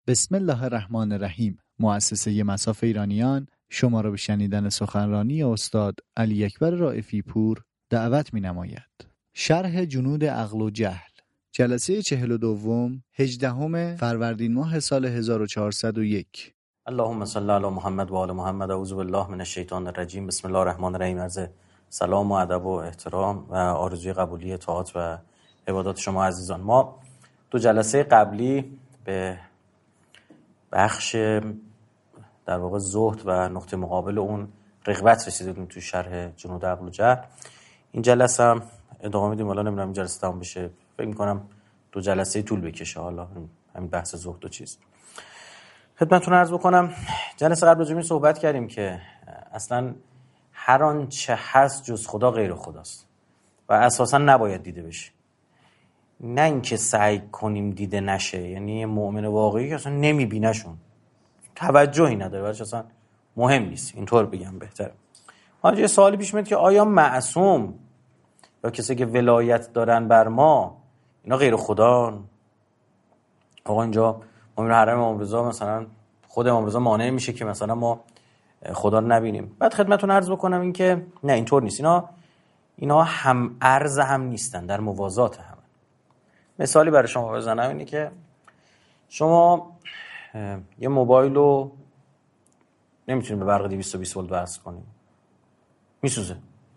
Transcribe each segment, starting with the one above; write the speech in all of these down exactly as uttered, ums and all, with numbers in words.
بسم الله الرحمن الرحیم. مؤسسه مصاف ایرانیان شما را به شنیدن سخنرانی استاد علی اکبر رائفی پور دعوت می نماید. شرح جنود عقل و جهل، جلسه چهل و دوم، هجدهم فروردین ماه سال هزار و چهارصد و یک. اللهم صل علی محمد و آل محمد. اعوذ بالله من الشیطان الرجیم. بسم الله الرحمن الرحیم. عرض سلام و ادب و احترام و آرزوی قبولی طاعات و عبادات شما عزیزان. ما دو جلسه قبلی به بخش در واقع زهد و نقطه مقابل اون رغبت رسیدیم تو شرح جنود عقل و جهل. این جلسه هم ادامه میدیم. حالا نمیدونم این جلسه تمام بشه، فکر می‌کنم دو جلسه طول بکشه. حالا همین بحث زهد و چیز خدمتتون عرض بکنم. جلسه قبل راجع به صحبت کردیم که اصلا هر آنچه هست جز خدا غیر خداست و اساسا نباید دیده بشه. نه اینکه سعی کنیم دیده نشه، یعنی مؤمن واقعی که اصلا نمیبینشون، توجهی نداره، ولی اصلا مهم نیست، اینطور بگم بهتره. حالا یه سوالی پیش میاد که آیا معصوم یا کسی که ولایت دارن بر ما اینا غیر خدان؟ آقا اینجا امیر حرم امام رضا مثلا خود امام رضا مانع میشه که مثلا ما خدا رو نبینیم؟ بعد خدمتتون عرض بکنم این که نه، اینطور نیست. اینا اینا هم ارز هم نیستن، در موازات هم. مثالی برای شما بزنم اینه که شما یه موبایل رو نمیتونید به برق دویست و بیست ولت وصل کنید، میسوزه.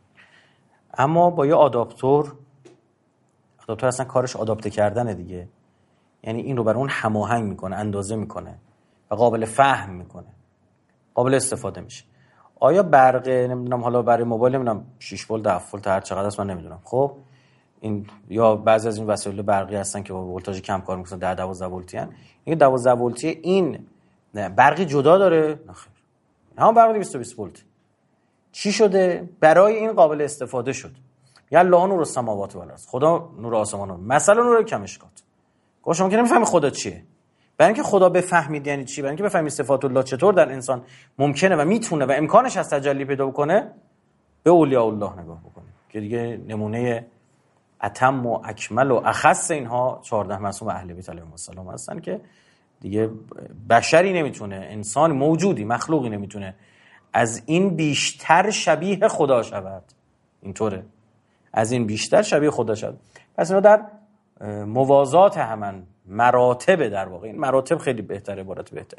اما با یه آداپتور، آداپتور اصلا کارش آداپته کردنه دیگه، یعنی این رو برای اون هماهنگ میکنه، اندازه میکنه و قابل فهم میکنه، قابل استفاده میشه. آیا برق نمیدونم حالا برای موبایل نمیدونم شش ولت هفت ولت هر چقدر است من نمیدونم، خب این یا بعضی از این وسایل برقی هستن که با ولتاژ کم کار میکنن، ده دوازده ولتی ان، این دوازده ولتی این نه برقی جدا داره؟ نه خیر، همون برق دویست و بیست ولت. چی شده؟ برای این قابل استفاده شد. یا الله نور السماوات و الارض، خدا نور آسمان و مثلا نور کمشکات. گوش شما که نمیفهمی خدا چیه. برای اینکه خدا بفهمید یعنی چی، برای اینکه بفهمید صفات الله چطور در انسان ممکنه و میتونه و امکانش هست تجلی پیدا بکنه، به اولیاء الله نگاه بکنید که دیگه نمونه اتم و اکمل و اخص اینها چهارده معصوم اهل بیت علیهم السلام هستن که دیگه بشری نمیتونه، انسان موجودی مخلوقی نمیتونه از این بیشتر شبیه خدا شود. اینطوره، از این بیشتر شبیه خدا شود. پس اینا در موازات همن، مراتب در واقع. این مراتب خیلی بهتره، عبارت بهتری.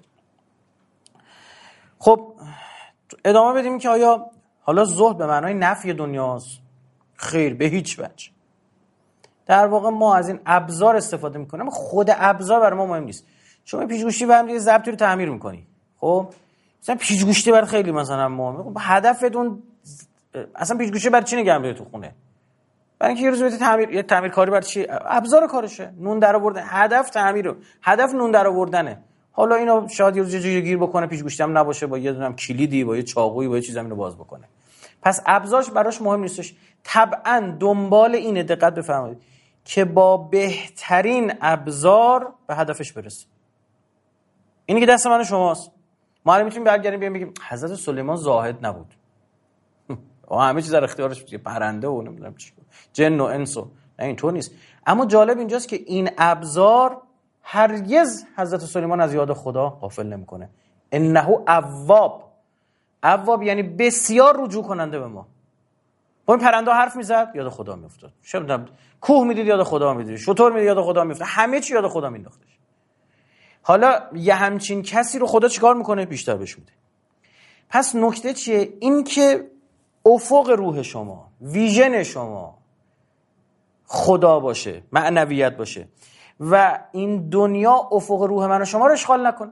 خب ادامه بدیم که آیا حالا زهد به معنای نفی دنیاست؟ خیر، به هیچ وجه. در واقع ما از این ابزار استفاده میکنیم، خود ابزار برای ما مهم نیست. شما پیچ‌گوشتی برام یه ضبطی رو تعمیر میکنی، خب مثلا پیچ‌گوشتی برای خیلی مثلا مهمه، هدفتون اصلا پیچ‌گوشتی برای چی نگه می‌داری تو خونه؟ برای اینکه یه روز بهت تعمیر، یه تعمیر کاری برای چی؟ ابزار کارشه، نون درآوردن. هدف تعمیره، هدف نون درآوردنه. حالا اینو شاید یه روز جوری گیر بکنه، پیچ‌گوشتی هم نباشه، با یه دونم کلیدی، با یه چاقویی، با یه چیزی اینو باز بکنه. پس ابزارش براش مهم نیستش. طبعا دنبال اینه، دقت بفرمایید، که با بهترین ابزار به هدفش برسه. اینی که دست من و شماست. ما الان میتونیم برگردیم بیایم بگیم حضرت سلیمان زاهد نبود. و همه چیز در اختیارش بود، پرنده و نمیدونم چی، جن و انس و نه، اینطور نیست. اما جالب اینجاست که این ابزار هرگز حضرت سلیمان از یاد خدا غافل نمیکنه. انه اواب. اواب یعنی بسیار رجوع کننده به ما. با این پرنده حرف میزد، یاد خدا میافتاد. شب کوه میدید، یاد خدا میدید. شطور میدید، یاد خدا میافتاد. همه چی یاد خدا مینداختش. حالا یه همچین کسی رو خدا چیکار میکنه؟ بیشتر بهش میده. پس نکته چیه؟ این که افق روح شما، ویژن شما خدا باشه، معنویت باشه و این دنیا افق روح من و شما رو اشغال نکنه.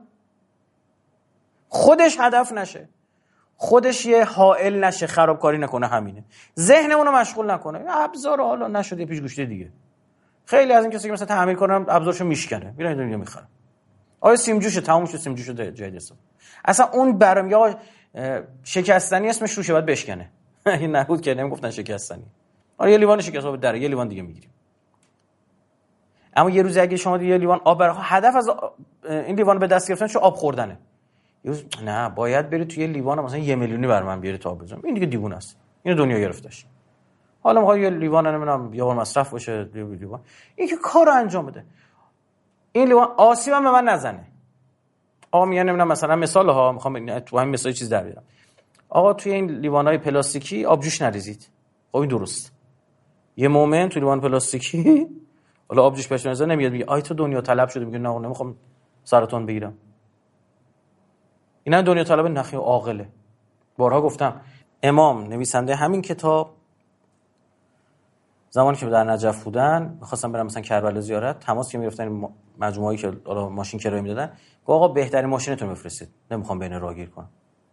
خودش هدف نشه، خودش یه حائل نشه، خرابکاری نکنه. همینه. ذهنمون رو مشغول نکنه. ابزار حالا نشده پیچ‌گوشتی دیگه. خیلی از این کسی که مثلا تعمیر کنن ابزارشو میشکنه، میرن دنیا میخرن. آیا سیم جوشه تموم شد، سیم جوشو جدید است. اصلا اون برام یا شکستنی اسمش روشه، باید بشکنه. این نبود که نمیگفتن شکستنی. آره یه لیوان شکست آب در یه لیوان دیگه میگیریم. اما یه روز اگه شما یه لیوان آب برای هدف از این لیوان به دست گرفتن چه آب خوردنه. نه، باید بری توی لیوان مثلا یه میلیونی بر من بیاری تا آب بزنم. این دیگه دیوونه است. اینو دنیا گرفتش. حالا میخواد یه لیوان نمیدونم یه بار مصرف باشه، لیوان این که کارو انجام بده. این لیوان آسیب هم به من نزنه. آقا میگن نمیدونم مثلا مثال ها میخوام تو همین مثال چیز در بیارم. آقا توی این لیوانای پلاستیکی آبجوش نریزید. خب این درست. یه مومن توی لیوان پلاستیکی حالا آبجوش بهش نمیاد نمیاد میگه آی تو دنیا طلب شده، میگه نه نمیخوام سرطان بگیرم. اینا دنیا طلب نخی و عاقله. بارها گفتم امام نویسنده همین کتاب زمانی که در نجف بودن می‌خواستن برن مثلا کربلا زیارت، تماس که می‌گرفتن مجموعه‌ای که حالا ماشین کرایه میدادن، گفت آقا بهترین ماشینتون بفرستید، نمیخوام بین راهگیر کنم،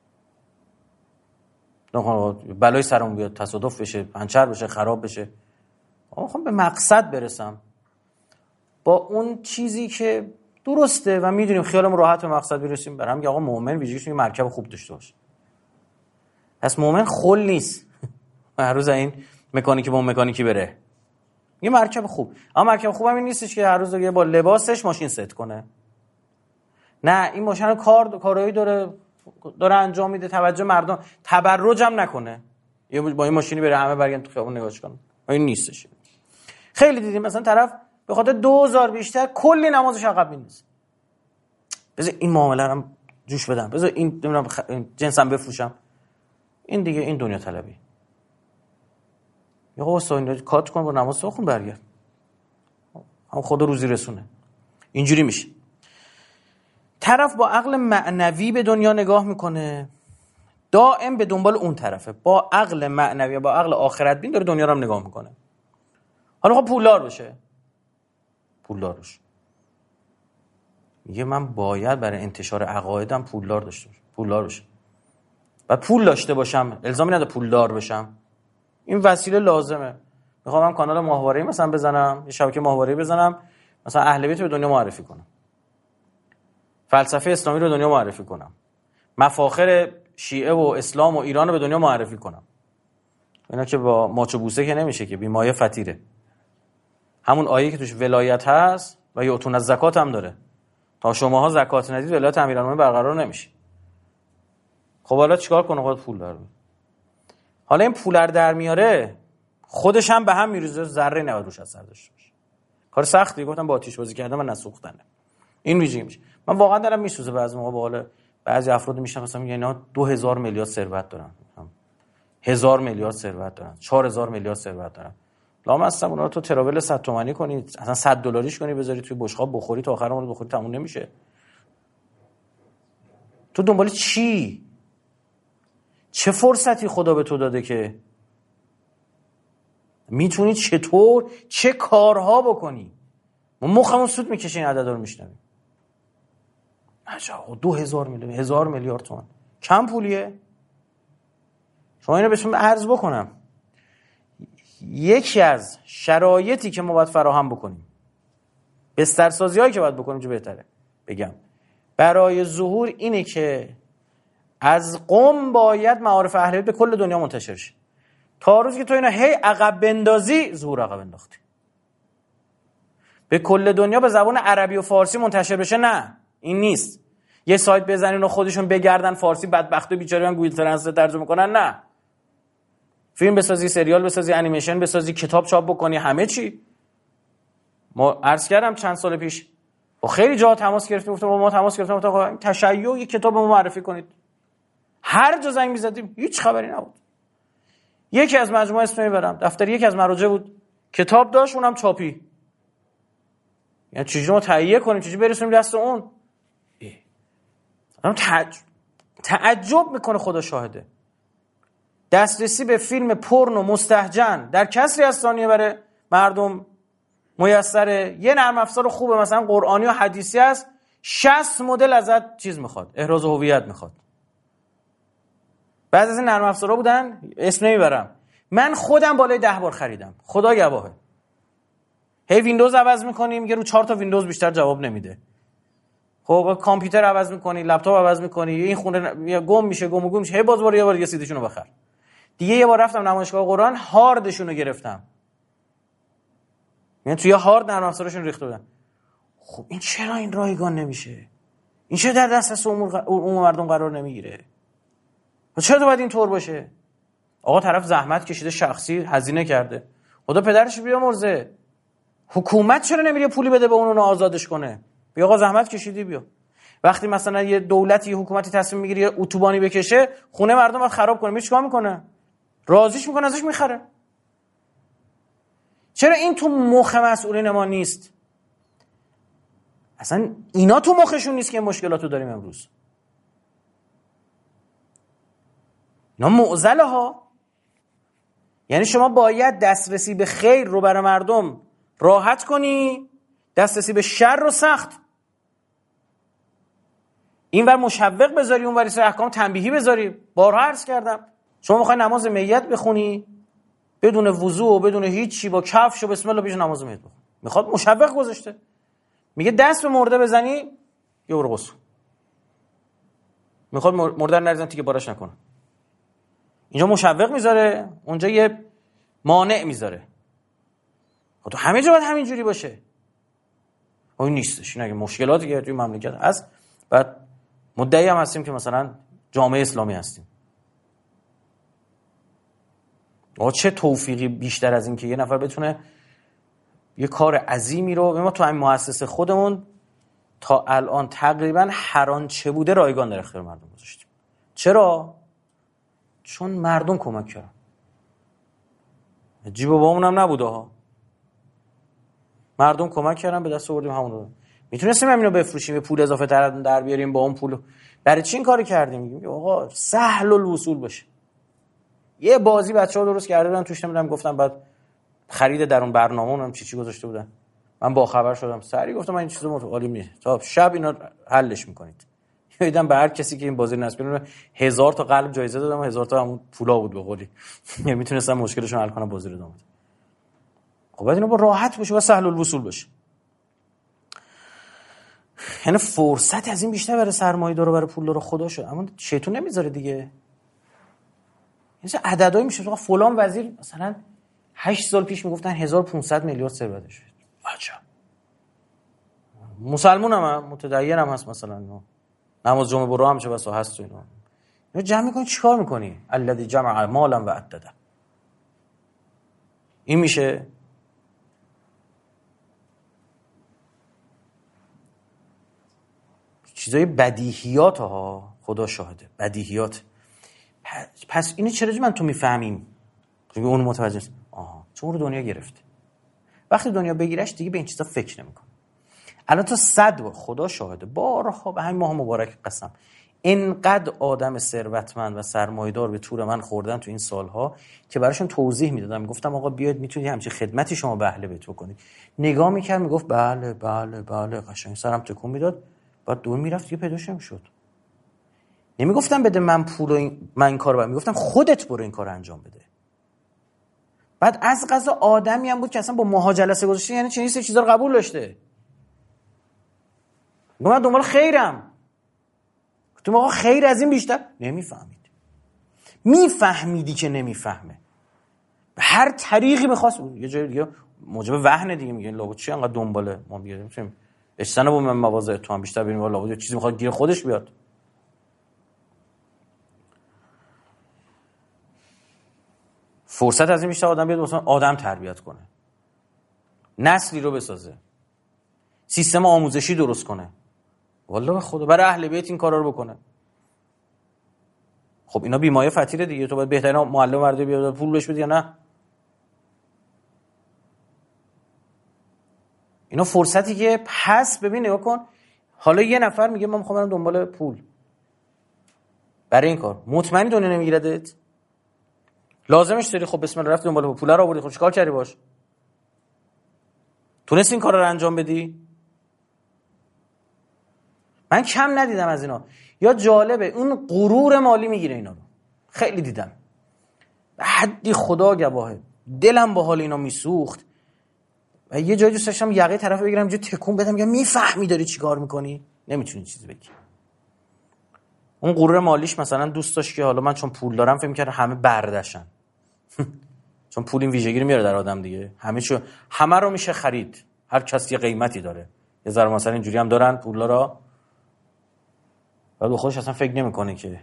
نمیخوام بلای سرمون بیاد، تصادف بشه، پنچر بشه، خراب بشه، آقا میخوام به مقصد برسم با اون چیزی که درسته و میدونیم خیالمون راحت به مقصد برسیم. برام میگه آقا مؤمن ویژگیش اینه مرکب خوب داشته باشه. پس مؤمن خل نیست هر روز این مکانیکی با اون مکانیکی بره. یه مرکب خوب، اما مرکب خوب هم این نیستش که هر روز دیگه با لباسش ماشین ست کنه. نه، این ماشین کار کارایی داره داره انجام میده، توجه مردم، تبرج هم نکنه. یه با این ماشینی بره همه برگردن تو خیابون نگاهش کنن. این نیستش. خیلی دیدیم مثلا طرف به خاطر دو هزار بیشتر کلی نمازش عقب میندازه. بذار این معامله رو جوش بدم، بذار این نمیدونم خ... جنسم بفروشم. این دیگه این دنیا طلبی. یا واسه این کات کن با نماز بخون برگرد. هم خدا روزی رسونه. اینجوری میشه. طرف با عقل معنوی به دنیا نگاه میکنه، دائم به دنبال اون طرفه. با عقل معنوی، با عقل آخرت بین داره دنیا رو هم نگاه میکنه. حالا خب پولدار بشه. پولدار بشه. میگه من باید برای انتشار عقایدم پولدار داشته باشم. پولدار بشه. بعد پول داشته باشم، الزامی نداره پولدار بشم. این وسیله لازمه. میخوام من کانال ماهواره‌ای مثلا بزنم، یه شبکه ماهواره‌ای بزنم، مثلا اهل بیت رو به دنیا معرفی کنم. فلسفه اسلامی رو به دنیا معرفی کنم. مفاخر شیعه و اسلام و ایران رو به دنیا معرفی کنم. اینا که با ماچ و بوسه که نمیشه که، بیمایه فطیره. همون آیه که توش ولایت هست و یعطون الزکات هم داره. تا شماها زکات ندید ولایت امیرالمومنین برقرار نمیشه. خب حالا چیکار کنه؟ خود پول داره. حالا این پول در میاره، خودش هم به هم میریزه، ذره نباید روش اثر داشته باشه. کار سختی، گفتم با آتش بازی کردن و نسوختنه. این ویژگی میشه. من واقعا دارم میسوزه بعضی موقع با حال بعضی افراد میشن مثلا میگن اینا دو هزار میلیارد ثروت دارن، هزار میلیارد ثروت دارن، چهار هزار میلیارد ثروت دارن. لامصب اونا رو تو تراول صد تومانی کنی، اصلا صد دلاریش کنی بذاری توی بشقاب بخوری تا آخر عمرت بخوری تموم نمیشه. تو دنبال چی؟ چه فرصتی خدا به تو داده که میتونی چطور چه کارها بکنی؟ ما مخمون سود میکشه این عددا رو میشنویم. عجب، دو هزار میلیون هزار میلیارد تومان کم پولیه؟ شما اینو بهشون عرض بکنم، یکی از شرایطی که ما باید فراهم بکنیم، بسترسازی هایی که باید بکنیم چه بهتره بگم، برای ظهور اینه که از قم باید معارف اهل بیت به کل دنیا منتشر شه. تا روزی که تو اینا هی عقب بندازی، ظهور عقب انداختی. به کل دنیا به زبان عربی و فارسی منتشر بشه، نه این نیست. یه سایت بزنین و خودشون بگردن فارسی، بدبخت و بیچاره‌ان گوگل ترنسلیت ترجمه کنن، نه. فیلم بسازی، سریال بسازی، انیمیشن بسازی، کتاب چاپ بکنی، همه چی. ما عرض کردم چند سال پیش با خیلی جا تماس گرفتیم، گفتم با ما تماس گرفتم، گفتم آقا تشیع یک کتاب ما معرفی کنید. هر جا زنگ می‌زدیم هیچ خبری نبود. یکی از مجموعه اسم میبرم، دفتر یکی از مراجع بود، کتاب داشت، اونم چاپی. یعنی چجوری ما تهیه کنیم، چجوری برسونیم دست اون؟ آدم تعجب تعجب میکنه، خدا شاهده. دسترسی به فیلم پورنو مستهجن در کسری از ثانیه برای مردم میسره. یه نرم افزار خوبه مثلا قرآنی و حدیثی است، شصت مدل ازت چیز میخواد، احراز هویت میخواد. بعضی از این نرم افزارها بودن، اسم نمیبرم، من خودم بالای ده بار خریدم، خدا گواهه. هی ویندوز عوض میکنیم، میگه رو چهار تا ویندوز بیشتر جواب نمیده. خب کامپیوتر عوض میکنی، لپتاپ عوض میکنی، این خونه گم میشه، گم و گم میشه، هی باز بار یه بار دیگه سیدیشونو بخر. دیگه یه بار رفتم نمایشگاه قرآن، هاردشونو گرفتم. یعنی توی هارد نرم افزارشون ریخته بودن. خب این چرا این رایگان نمیشه؟ این چرا در دسترس عموم مردم قرار نمیگیره؟ چرا تو باید این طور باشه؟ آقا طرف زحمت کشیده، شخصی هزینه کرده، خدا پدرش بیامرزه. حکومت چرا نمیره پولی بده به اون، اونو آزادش کنه؟ بیا آقا زحمت کشیدی بیا. وقتی مثلا یه دولتی یه حکومتی تصمیم میگیره یه اتوبانی بکشه، خونه مردم باید خراب کنه، چیکار میکنه؟ راضیش میکنه، ازش میخره. چرا این تو مخ مسئولین ما نیست؟ اصلا اینا تو مخشون نیست که این مشکلاتو داریم امروز. اینا معضله ها. یعنی شما باید دسترسی به خیر رو برای مردم راحت کنی، دسترسی به شر رو سخت. اینور مشوق بذاری، اونور سر احکام تنبیهی بذاری. بارها عرض کردم شما میخوای نماز میت بخونی بدون وضو و بدون هیچی، با کفش و بسم الله بیش نماز میت بخون. میخواد مشوق گذاشته، میگه دست به مرده بزنی یه برو غسل. میخواد مرده رو نریزن تیکه پارش نکنه. اینجا مشوق میذاره، اونجا یه مانع میذاره. خب تو همه جا باید همین جوری باشه. این نیستش. این اگه مشکلاتی که توی مملکت هست، بعد مدعی هم هستیم که مثلا جامعه اسلامی هستیم. آقا چه توفیقی بیشتر از این که یه نفر بتونه یه کار عظیمی رو، ما تو همین مؤسسه خودمون تا الان تقریبا هر آنچه بوده رایگان در اختیار مردم گذاشتیم. چرا؟ چون مردم کمک کردن. جیب و بامون هم نبوده ها. مردم کمک کردن، به دست آوردیم همون رو. میتونستیم همینو بفروشیم، به پول اضافه تر در بیاریم، با اون پول. برای چی این کارو کردیم؟ میگیم آقا سهل الوصول باشه. یه بازی بچه‌ها درست کرده بودن توش، نمیدونم گفتم بعد خرید در اون برنامه‌مون چی چی گذاشته بودن. من با خبر شدم، سری گفتم من این چیزا متعالی نیست. تا شب اینا حلش میکنید. دیدم به هر کسی که این بازی نصب کنه هزار تا قلب جایزه دادم، هزار تا همون پولا بود به قولی. میتونستم مشکلشون حل کنم، بازی رو ادامه بدم. خب بعد اینا با راحت باشه و سهل الوصول باشه. یعنی فرصت از این بیشتر برای سرمایه‌دار و برای پولدار خدا شد، اما شیطون نمیذاره دیگه. یعنی عددایی میشه آقا فلان وزیر مثلا هشت سال پیش میگفتن هزار و پانصد میلیارد ثروتش. عجب. مسلمون هم متدین هم هست، مثلا نماز جمعه برو هم چه بسا هست تو اینا. اینو جمع میکنی چیکار میکنی؟ الذی جمع مالا و عدده. این میشه چیزای بدیهیات ها، خدا شاهده بدیهیات. پس اینو چرا من تو میفهمیم؟ چون اون متوجه است. آها چون رو دنیا گرفته. وقتی دنیا بگیرش دیگه به این چیزا فکر نمیکنه. الان تا صد بار خدا شاهده بارها به همین ماه مبارک قسم اینقدر آدم ثروتمند و سرمایه‌دار به تور من خوردن تو این سالها که براشون توضیح میدادم، میگفتم آقا بیاید میتونید همچین خدمتی شما به اهل بیت بکنید. نگاه میکرد میگفت بله بله بله، قشنگ سرم تکون میداد، بعد دور میرفت دیگه پیداش نمیشد. نمیگفتم بده من پول این... من این کارو برم، میگفتم خودت برو این کارو انجام بده. بعد از قضا آدمی هم بود که اصلا با ماها جلسه گذاشته، یعنی چنین سه چیزا رو قبول داشته. میگم من دنبال خیرم. تو آقا خیر از این بیشتر نمیفهمید. میفهمیدی که نمیفهمه. به هر طریقی می‌خواست یه جای دیگه موجب وهن دیگه، میگن لابد چی انقدر دنباله ما بیاریم چیم اشتنه با من مواضع تو هم بیشتر بریم، لابد چیزی می‌خواد گیر خودش بیاد. فرصت از این بیشتر آدم بیاد مثلا آدم تربیت کنه، نسلی رو بسازه، سیستم آموزشی درست کنه. والله به خدا برای اهل بیت این کارا رو بکنه. خب اینا بیمایه فتیره دیگه، تو باید بهترین معلم مرده بیاد پول بهش بدی یا نه؟ اینا فرصتی که پس ببین نگاه کن، حالا یه نفر میگه من میخوام برم دنبال پول برای این کار، مطمئنی دنیا نمیگیردت؟ لازمش داری؟ خب بسم الله رفت دنبال پول رو آوردی، خب چیکار کردی باش؟ تونستی این کارا رو انجام بدی؟ من کم ندیدم از اینا. یا جالبه اون غرور مالی میگیره اینا رو، خیلی دیدم. حدی خدا گواهه دلم با حال اینا میسوخت و یه جایی دوست داشتم یقه طرف بگیرم جو تکون بدم، میگم میفهمی داری چیکار میکنی؟ نمیتونی چیزی بگی. اون غرور مالیش مثلا دوست داشت که حالا من چون پول دارم فکر می‌کردم همه برداشتن. چون پول این ویژگی رو میاره در آدم دیگه، همه چی همه رو میشه خرید، هر کسی یه قیمتی داره. یه ذره مثلا اینجوری هم دارن پولا رو، بعد خودش اصلا فکر نمی‌کنه که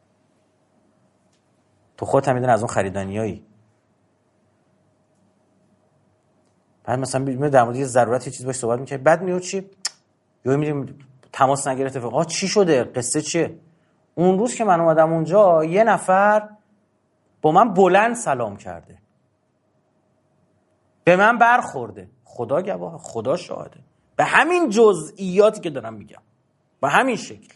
تو خودت هم میدونی از اون خریدنیایی. بعد مثلا میاد در مورد یه ضرورت یه چیز باش صحبت می‌کنه، بعد میاد چی؟ یا میریم تماس نگرفته. آقا چی شده؟ قصه چیه؟ اون روز که من اومدم اونجا یه نفر با من بلند سلام کرده، به من برخورده. خدا گواه، خدا شاهده، به همین جزئیاتی که دارم میگم، به همین شکل.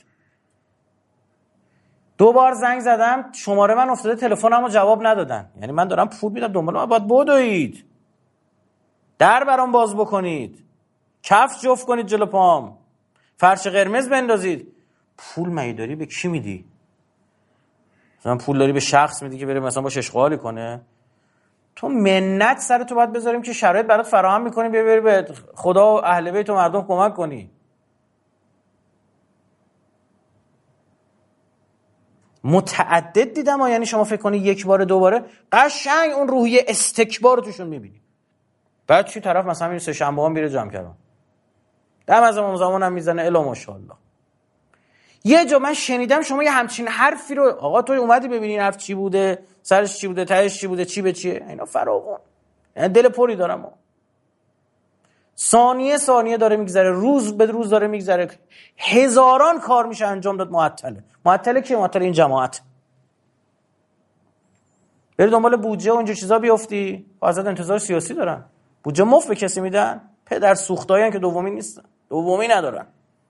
دو بار زنگ زدم، شماره من افتاده تلفنمو جواب ندادن. یعنی من دارم پول میدم دنبال من، باید بدوید، در برام باز بکنید، کفش جفت کنید جلو پام، فرش قرمز بندازید. پول مگه داری به کی میدی؟ مثلا پول داری به شخص میدی که بره مثلا باش اشغالی کنه؟ تو منت سر تو باید بذاریم که شرایط برات فراهم میکنی، بیا بری به خدا و اهل بیت و مردم کمک کنی. متعدد دیدم ها. یعنی شما فکر کنی یک بار دوباره قشنگ اون روحیه استکبار رو توشون میبینی. بعد چی طرف مثلا میره سه شنبه هم میره جمع کردن، دم از امام زمان هم میزنه الا ماشاءالله. یه جا من شنیدم شما یه همچین حرفی رو، آقا تو اومدی ببینی این حرف چی بوده، سرش چی بوده، تهش چی بوده، چی به چیه؟ اینا فراوون. یعنی دل پری دارم ها. ثانیه ثانیه داره میگذره، روز به روز داره میگذره، هزاران کار میشه انجام داد. معطله. معطله کی؟ معطل این جماعت. بری دنبال بودجه و اینجور چیزا بیافتی، ازت انتظار سیاسی دارن. بودجه مفت به کسی میدن؟ پدر سوختایین که دومی نیستن، دومی ندارن.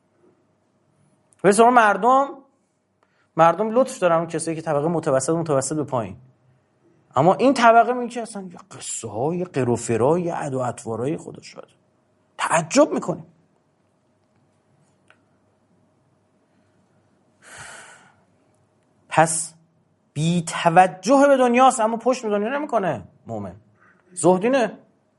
به سراغ مردم، مردم لطف دارن اون کسایی که طبقه متوسط متوسط به پایین. اما این طبقه میگه که اصلا یه قصه های قر و فرای، یه عد و اطوارای خدا شاده. تعجب میکنیم. پس بی توجه به دنیاست اما پشت به دنیا نمیکنه. مومن زهدینه،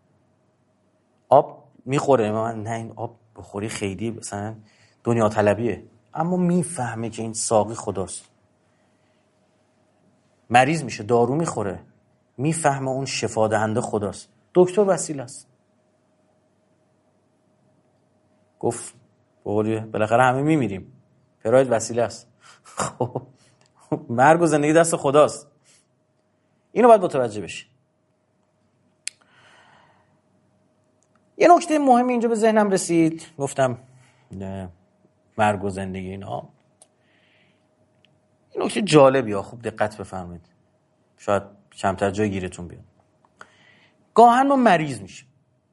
آب میخوره، من نه این آب بخوری خیلی مثلا دنیا طلبیه، اما میفهمه که این ساقی خداست. مریض میشه دارو میخوره، میفهمه اون شفا دهنده خداست. دکتر وسیله است. گفت بقولی بالاخره همه میمیریم، پراید وسیله است. خب مرگ و زندگی دست خداست. اینو باید متوجه بشی. یه نکته مهمی اینجا به ذهنم رسید، گفتم نه مرگ و زندگی اینا. این نکته جالبی ها، خوب دقت بفرمایید، شاید کمتر جای گیرتون بیاد. گاهن ما مریض میشیم.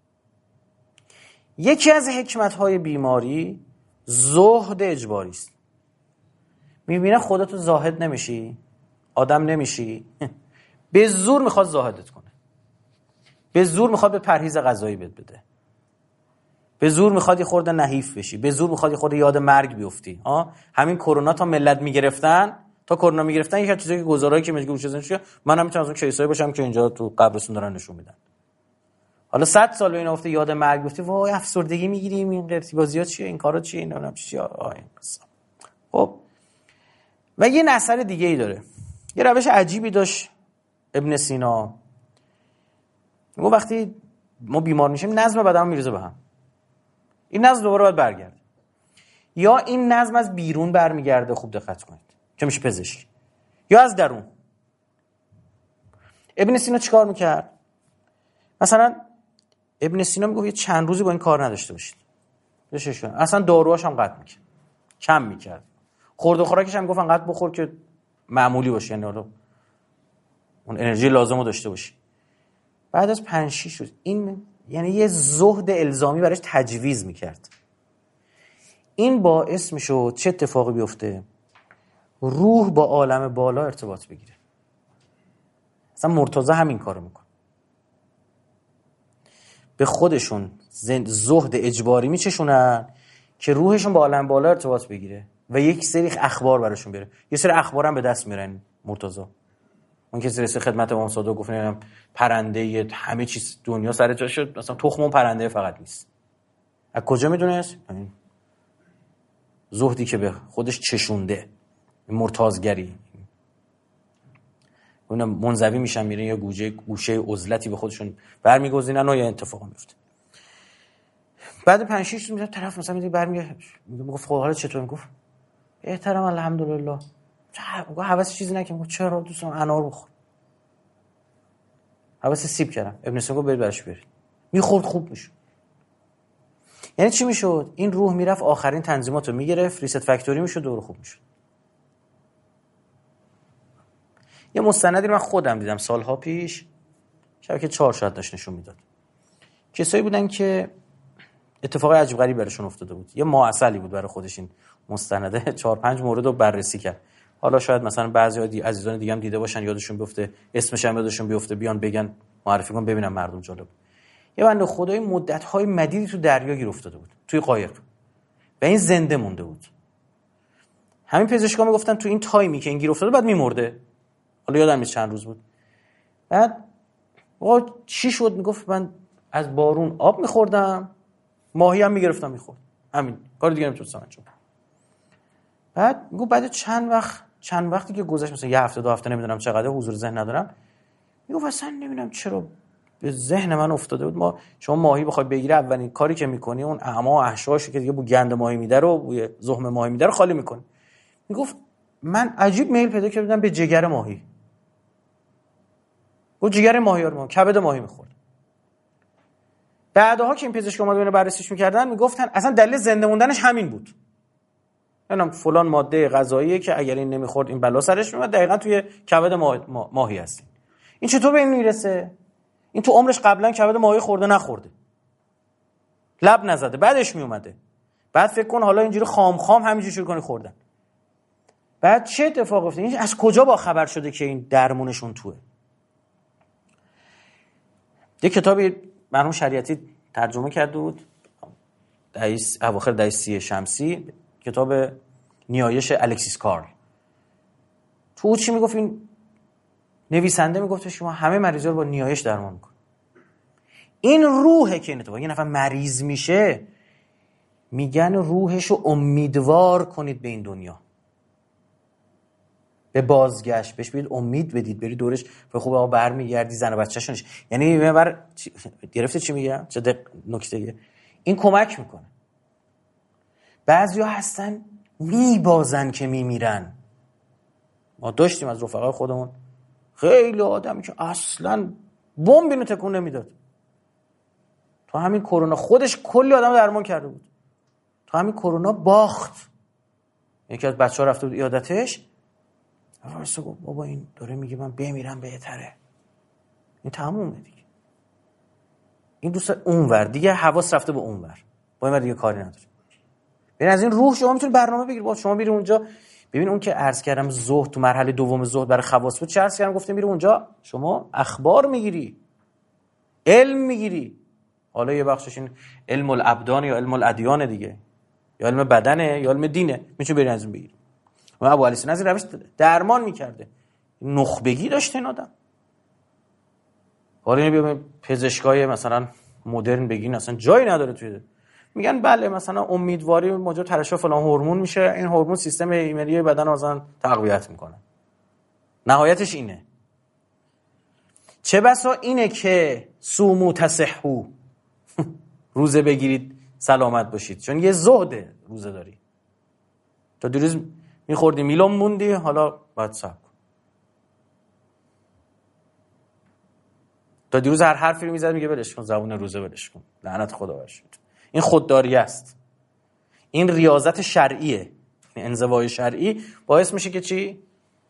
یکی از حکمت‌های بیماری زهد اجباری است. میبینه خودتو زاهد نمیشی، آدم نمیشی، به زور میخواد زاهدت کنه، به زور میخواد به پرهیز غذایی بد بده، به زور میخواد یه خورده نحیف بشی، به زور میخواد یه خورده یاد مرگ بیفتی. ها همین کرونا تا ملت میگرفتن، تا کرونا میگرفتن، یک از چیزایی که گزارایی که میگه گوشه زنش، من هم میتونم از اون کیسایی باشم که اینجا تو قبرستون دارن نشون میدن. حالا صد سال به این افته یاد مرگ گفتی، وای افسردگی میگیریم، این قرتی بازی‌ها چیه، این کارا چیه، اینا نمیشه چیه. آ این قصه. خب و یه نظر دیگه ای داره، یه روش عجیبی داشت ابن سینا. میگه وقتی ما بیمار میشیم نظم بدنمون میریزه به هم، این نظم دوباره باید برگرده، یا این نظم از بیرون برمیگرده. خوب دقت کنید که میشه پزشک، یا از درون. ابن سینا چیکار میکرد؟ مثلا ابن سینا میگه یه چند روزی با این کار نداشته باشید، بشش کن. اصلا داروهاش هم قطع میکرد، کم میکرد. خورد و خوراکش هم گفت انقدر بخور که معمولی باشه، یعنی حالا اون انرژی لازمو داشته باشی. بعد از پنج شش روز این یعنی یه زهد الزامی براش تجویز میکرد. این باعث میشد چه اتفاقی بیفته؟ روح با عالم بالا ارتباط بگیره. مثلا مرتضی همین کارو میکنه، به خودشون زهد اجباری میچشونن که روحشون با عالم بالا ارتباط بگیره و یک سری اخبار براشون بیاره. یه سری اخبار هم به دست میارن مرتضی. اون که سری خدمت امام صادق گفتن پرنده همه چیز دنیا سر جاش شد، مثلا تخم اون پرنده فقط نیست. از کجا میدونست؟ زهدی که به خودش چشونده، مرتازگری. اون منزوی میشن، میرن یا گوشه گوشه عزلتی به خودشون برمیگزینن و یا اتفاق میفته. بعد پنج شش روز میاد طرف مثلا میگه برمیگه میگه خب حالا چطور؟ میگفت احترام الحمدلله. میگه حواس چیزی نکنم. میگه چرا؟ دوستم انار بخور. حواس سیب کردم. ابن سینا گفت برید برش برید. میخورد خوب میشه. یعنی چی میشد؟ این روح میرفت آخرین تنظیمات رو میگرفت، ریست فکتوری میشد، دور خوب میشد. یه مستندی من خودم دیدم سالها پیش، شبکه چهار شاید داشت نشون میداد. کسایی بودن که اتفاق عجیب غریب براشون افتاده بود. یه ماعسلی بود برای خودش این مستنده، چهار پنج مورد رو بررسی کرد. حالا شاید مثلا بعضی عزیزان دیگه هم دیده باشن، یادشون بیفته، اسمش هم یادشون بیفته، بیان بگن معرفی کن ببینم مردم جالب. یه بنده خدای مدت‌های مدیدی تو دریا گیر افتاده بود، توی قایق. و این زنده مونده بود. همین پزشکا میگفتن تو این تایمی که این گیر افتاده بعد میمرده. حالا یادم نیست چند روز بود. بعد آقا چی شد؟ میگفت من از بارون آب میخوردم، ماهی هم میگرفتم میخورد. همین کار دیگه نمیتونستم انجام بدم. بعد میگه بعد چند وقت چند وقتی که گذشت، مثلا یه هفته دو هفته نمیدونم چقدر، حضور ذهن ندارم، میگه اصلا نمیدونم چرا به ذهن من افتاده بود ما شما ماهی بخوای بگیری اولین کاری که میکنی اون اعما و احشاش که دیگه بو گند ماهی میده رو، بوی زخم ماهی میده رو خالی میکنی. میگفت من عجیب میل پیدا کردم به جگر ماهی. گفت جگر ماهی رو ما کبد ماهی میخورد. بعدها که این پزشک اومد اینو بررسیش میکردن میگفتن اصلا دلیل زنده موندنش همین بود. یعنی فلان ماده غذاییه که اگر این نمیخورد این بلا سرش میاد، دقیقاً توی کبد ماه... ماهی هست. این چطور به این میرسه؟ این تو عمرش قبلا کبد ماهی خورده نخورده، لب نزده، بعدش میومده. بعد فکر کن حالا اینجوری خام خام همینجوری شروع کنی خوردن. بعد چه اتفاق افتاد؟ این از کجا با خبر شده که این درمونشون توه؟ یه کتابی مرحوم شریعتی ترجمه کرده بود دهیس اواخر دهه سی شمسی، کتاب نیایش الکسیس کارل. تو چی میگفت؟ این نویسنده میگفت شما همه مریضا رو با نیایش درمان میکنه. این روحه که این اتفاق، یه نفر مریض میشه میگن روحشو امیدوار کنید به این دنیا، به بازگشت، بهش بگید امید بدید، بری دورش به خوب آقا برمیگردی زن و بچه‌شونش. یعنی میبر گرفته چی میگم؟ چه دق... نکته این کمک میکنه. بعضیا هستن میبازن که میمیرن. ما داشتیم از رفقای خودمون خیلی آدمی که اصلا بمب اینو تکون نمیداد. تو همین کرونا خودش کلی آدم درمان کرده بود. تو همین کرونا باخت. یکی از بچه‌ها رفته بود عیادتش، واسه گفت بابا این داره میگه من بمیرم بهتره. این تمومه دیگه. این دوست اونور دیگه حواس رفته به اونور، با این دیگه کاری نداره. ببین از این روح شما میتونید برنامه بگیرید. با شما میری اونجا، ببین اون که عرض کردم زهد تو مرحله دوم زهد برای خواص بود، چه عرض کردم گفتم میری اونجا شما اخبار میگیری، علم میگیری. حالا یه بخشش این علم الابدان یا علم الادیان دیگه، یا علم بدنه یا علم دینه، میتونی بری از این بگیری. و ابو علی سینا از این روش درمان میکرده. نخبگی داشته این آدم. حالا اینو بیا پزشکای مثلا مدرن بگین اصلا جایی نداره توی، میگن بله مثلا امیدواری موجب ترشح فلان هورمون میشه، این هورمون سیستم ایمنی بدن رو مثلا تقویت میکنه. نهایتش اینه. چه بسا اینه که سومو تصحو روزه بگیرید سلامت باشید، چون یه زهده روزه داری. تا دیروز میخوردی میلون موندی، حالا باید صبر کن. تا دیروز هر حرفی رو میزد میگه ولش کن، زبون روزه ولش کن، لعنت خدا برش. این خودداری است. این ریاضت شرعیه. این انزوای شرعی باعث میشه که چی؟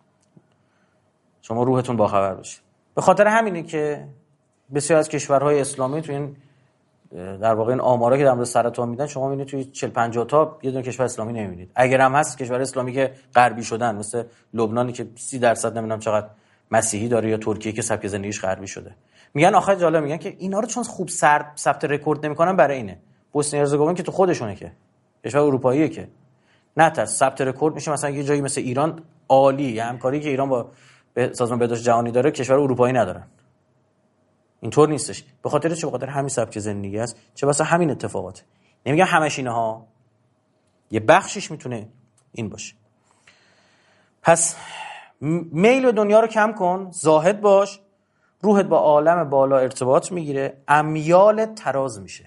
شما روحتون باخبر بشه. به خاطر همینه که بسیار از کشورهای اسلامی تو این در واقع این آمارا که در مورد سرطان میدن، شما میبینید توی چهل پنجاه تا یه دونه کشور اسلامی نمیبینید. اگر هم هست کشور اسلامی که غربی شدن، مثل لبنانی که سی درصد نمیدونم چقدر مسیحی داره، یا ترکیه که سبک زندگیش غربی شده. میگن آخه جالب، میگن که اینا رو چون خوب سر ثبت رکورد نمیکنن برای اینه. بوسنی هرزگوین که تو خودشونه، که کشور اروپاییه، که نه تا ثبت رکورد میشه مثلا یه جایی مثل ایران عالی، همکاری که ایران با سازمان بهداشت جهانی داره کشور اروپایی ندارن. اینطور نیستش. به خاطر چه؟ به خاطر همین سبک زندگی است، چه واسه همین اتفاقات. نمیگم همش اینها، یه بخشش میتونه این باشه. پس میل به دنیا رو کم کن، زاهد باش، روحت با عالم بالا ارتباط میگیره، امیال تراز میشه.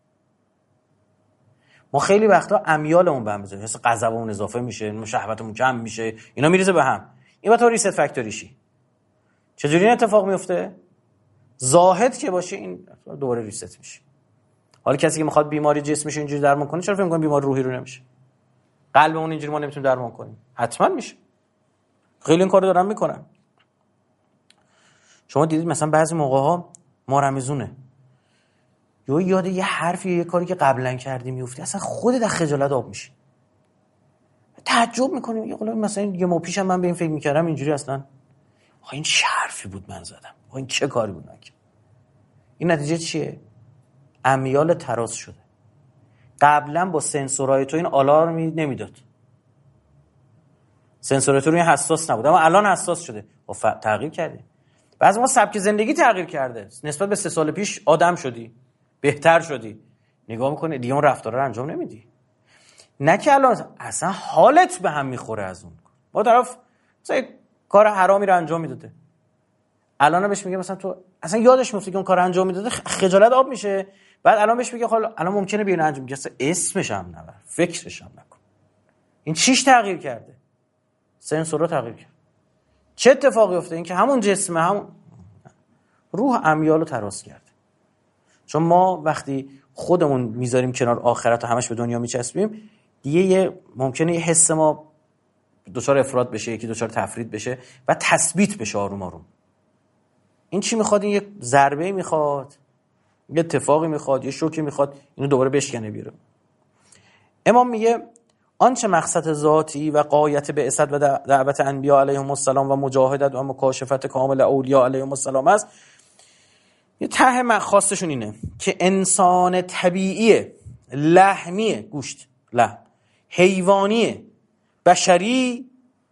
ما خیلی وقتا امیالمون به هم میزنه، حس غضبمون اضافه میشه، شهوتمون کم میشه، اینا میریزه به هم. این با تو ریست فاکتوری شی. چجوری این اتفاق میفته؟ زاهد که باشه این دوباره ریست میشه. حالا کسی که میخواد بیماری جسمش اینجوری درمان کنه چرا فکر می‌کنه بیماری روحی رو نمیشه؟ قلب اون اینجوری ما نمیتونیم درمان کنیم؟ حتما میشه. خیلی این کارو دارن میکنن. شما دیدید مثلا بعضی موقع‌ها ما رمزونه یا یاد یه حرفی یه کاری که قبلا کردیم میفتی، اصلا خودت از خجالت آب میشی، تعجب میکنیم. یه قول مثلا یه ماه پیشم من به این فکر میکردم اینجوری اصلا آخه این چه حرفی بود من زدم، آخه این چه کاری بود من کردم. این نتیجه چیه؟ امیال تراز شده. قبلا با سنسورهای تو این آلارم نمیداد، سنسورهای تو روی حساس نبود، اما الان حساس شده. خب تغییر کرده. بعضی ما سبک زندگی تغییر کرده، نسبت به سه سال پیش آدم شدی، بهتر شدی، نگاه میکنی دیگه اون رفتارا رو انجام نمیدی. نه که الان اصلا حالت به هم میخوره از اون. با طرف مثلا کار حرامی رو انجام میداده، الان بهش میگه مثلا تو اصلا یادش میفته که اون کار انجام میداده، خجالت آب میشه. بعد الان بهش میگه حالا الان ممکنه بیان انجام میگه، اسمش هم نبر، فکرش هم نکن. این چیش تغییر کرده؟ سنسورها تغییر کرد. چه اتفاقی افتاده؟ این که همون جسم، همون روح امیال رو تراز کرده. چون ما وقتی خودمون میذاریم کنار آخرت و همش به دنیا میچسبیم، دیگه یه ممکنه یه حس ما دچار افراد بشه، یکی دچار تفرید بشه و تثبیت بشه آروم آروم. این چی میخواد؟ این یه ضربه میخواد، یه اتفاقی میخواد، یه شوکی میخواد، اینو دوباره بشکنه بیاره. امام میگه آنچه مقصد ذاتی و غایت بعثت و دعوت انبیاء علیهم السلام و مجاهدت و مکاشفت کامل اولیاء علیهم السلام است، یه ته خاصشون اینه که انسان طبیعی لحمی، گوشت لحم، حیوانی بشری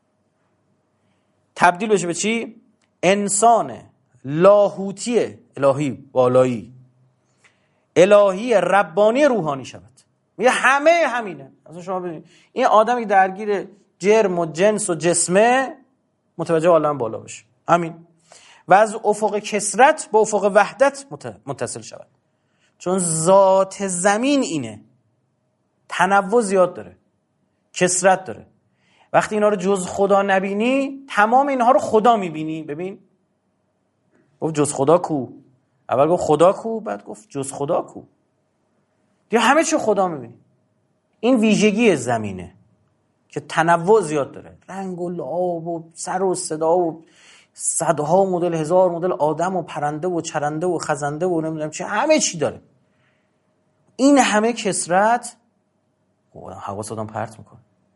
تبدیل بشه به چی؟ انسان لاهوتی الهی بالایی، الهی ربانی روحانی شود. میگه همه همینه. اصلا شما ببینید این آدمی که درگیر جرم و جنس و جسمه متوجه عالم بالا بشه، همین، و از افق کثرت به افق وحدت متصل شود. چون ذات زمین اینه، تنوع زیاد داره، کثرت داره. وقتی اینا رو جز خدا نبینی، تمام اینها رو خدا میبینی. ببین گفت جز خدا کو، اول گفت خدا کو، بعد گفت جز خدا کو. دیگه همه چی خدا میبینی. این ویژگی زمینه که تنوع زیاد داره، رنگ و لعاب و سر و صدا و صدها مدل، هزار مدل آدم و پرنده و چرنده و خزنده و نمیدونم چه، همه چی داره. این همه کثرت حواس آدم پرت میکنه.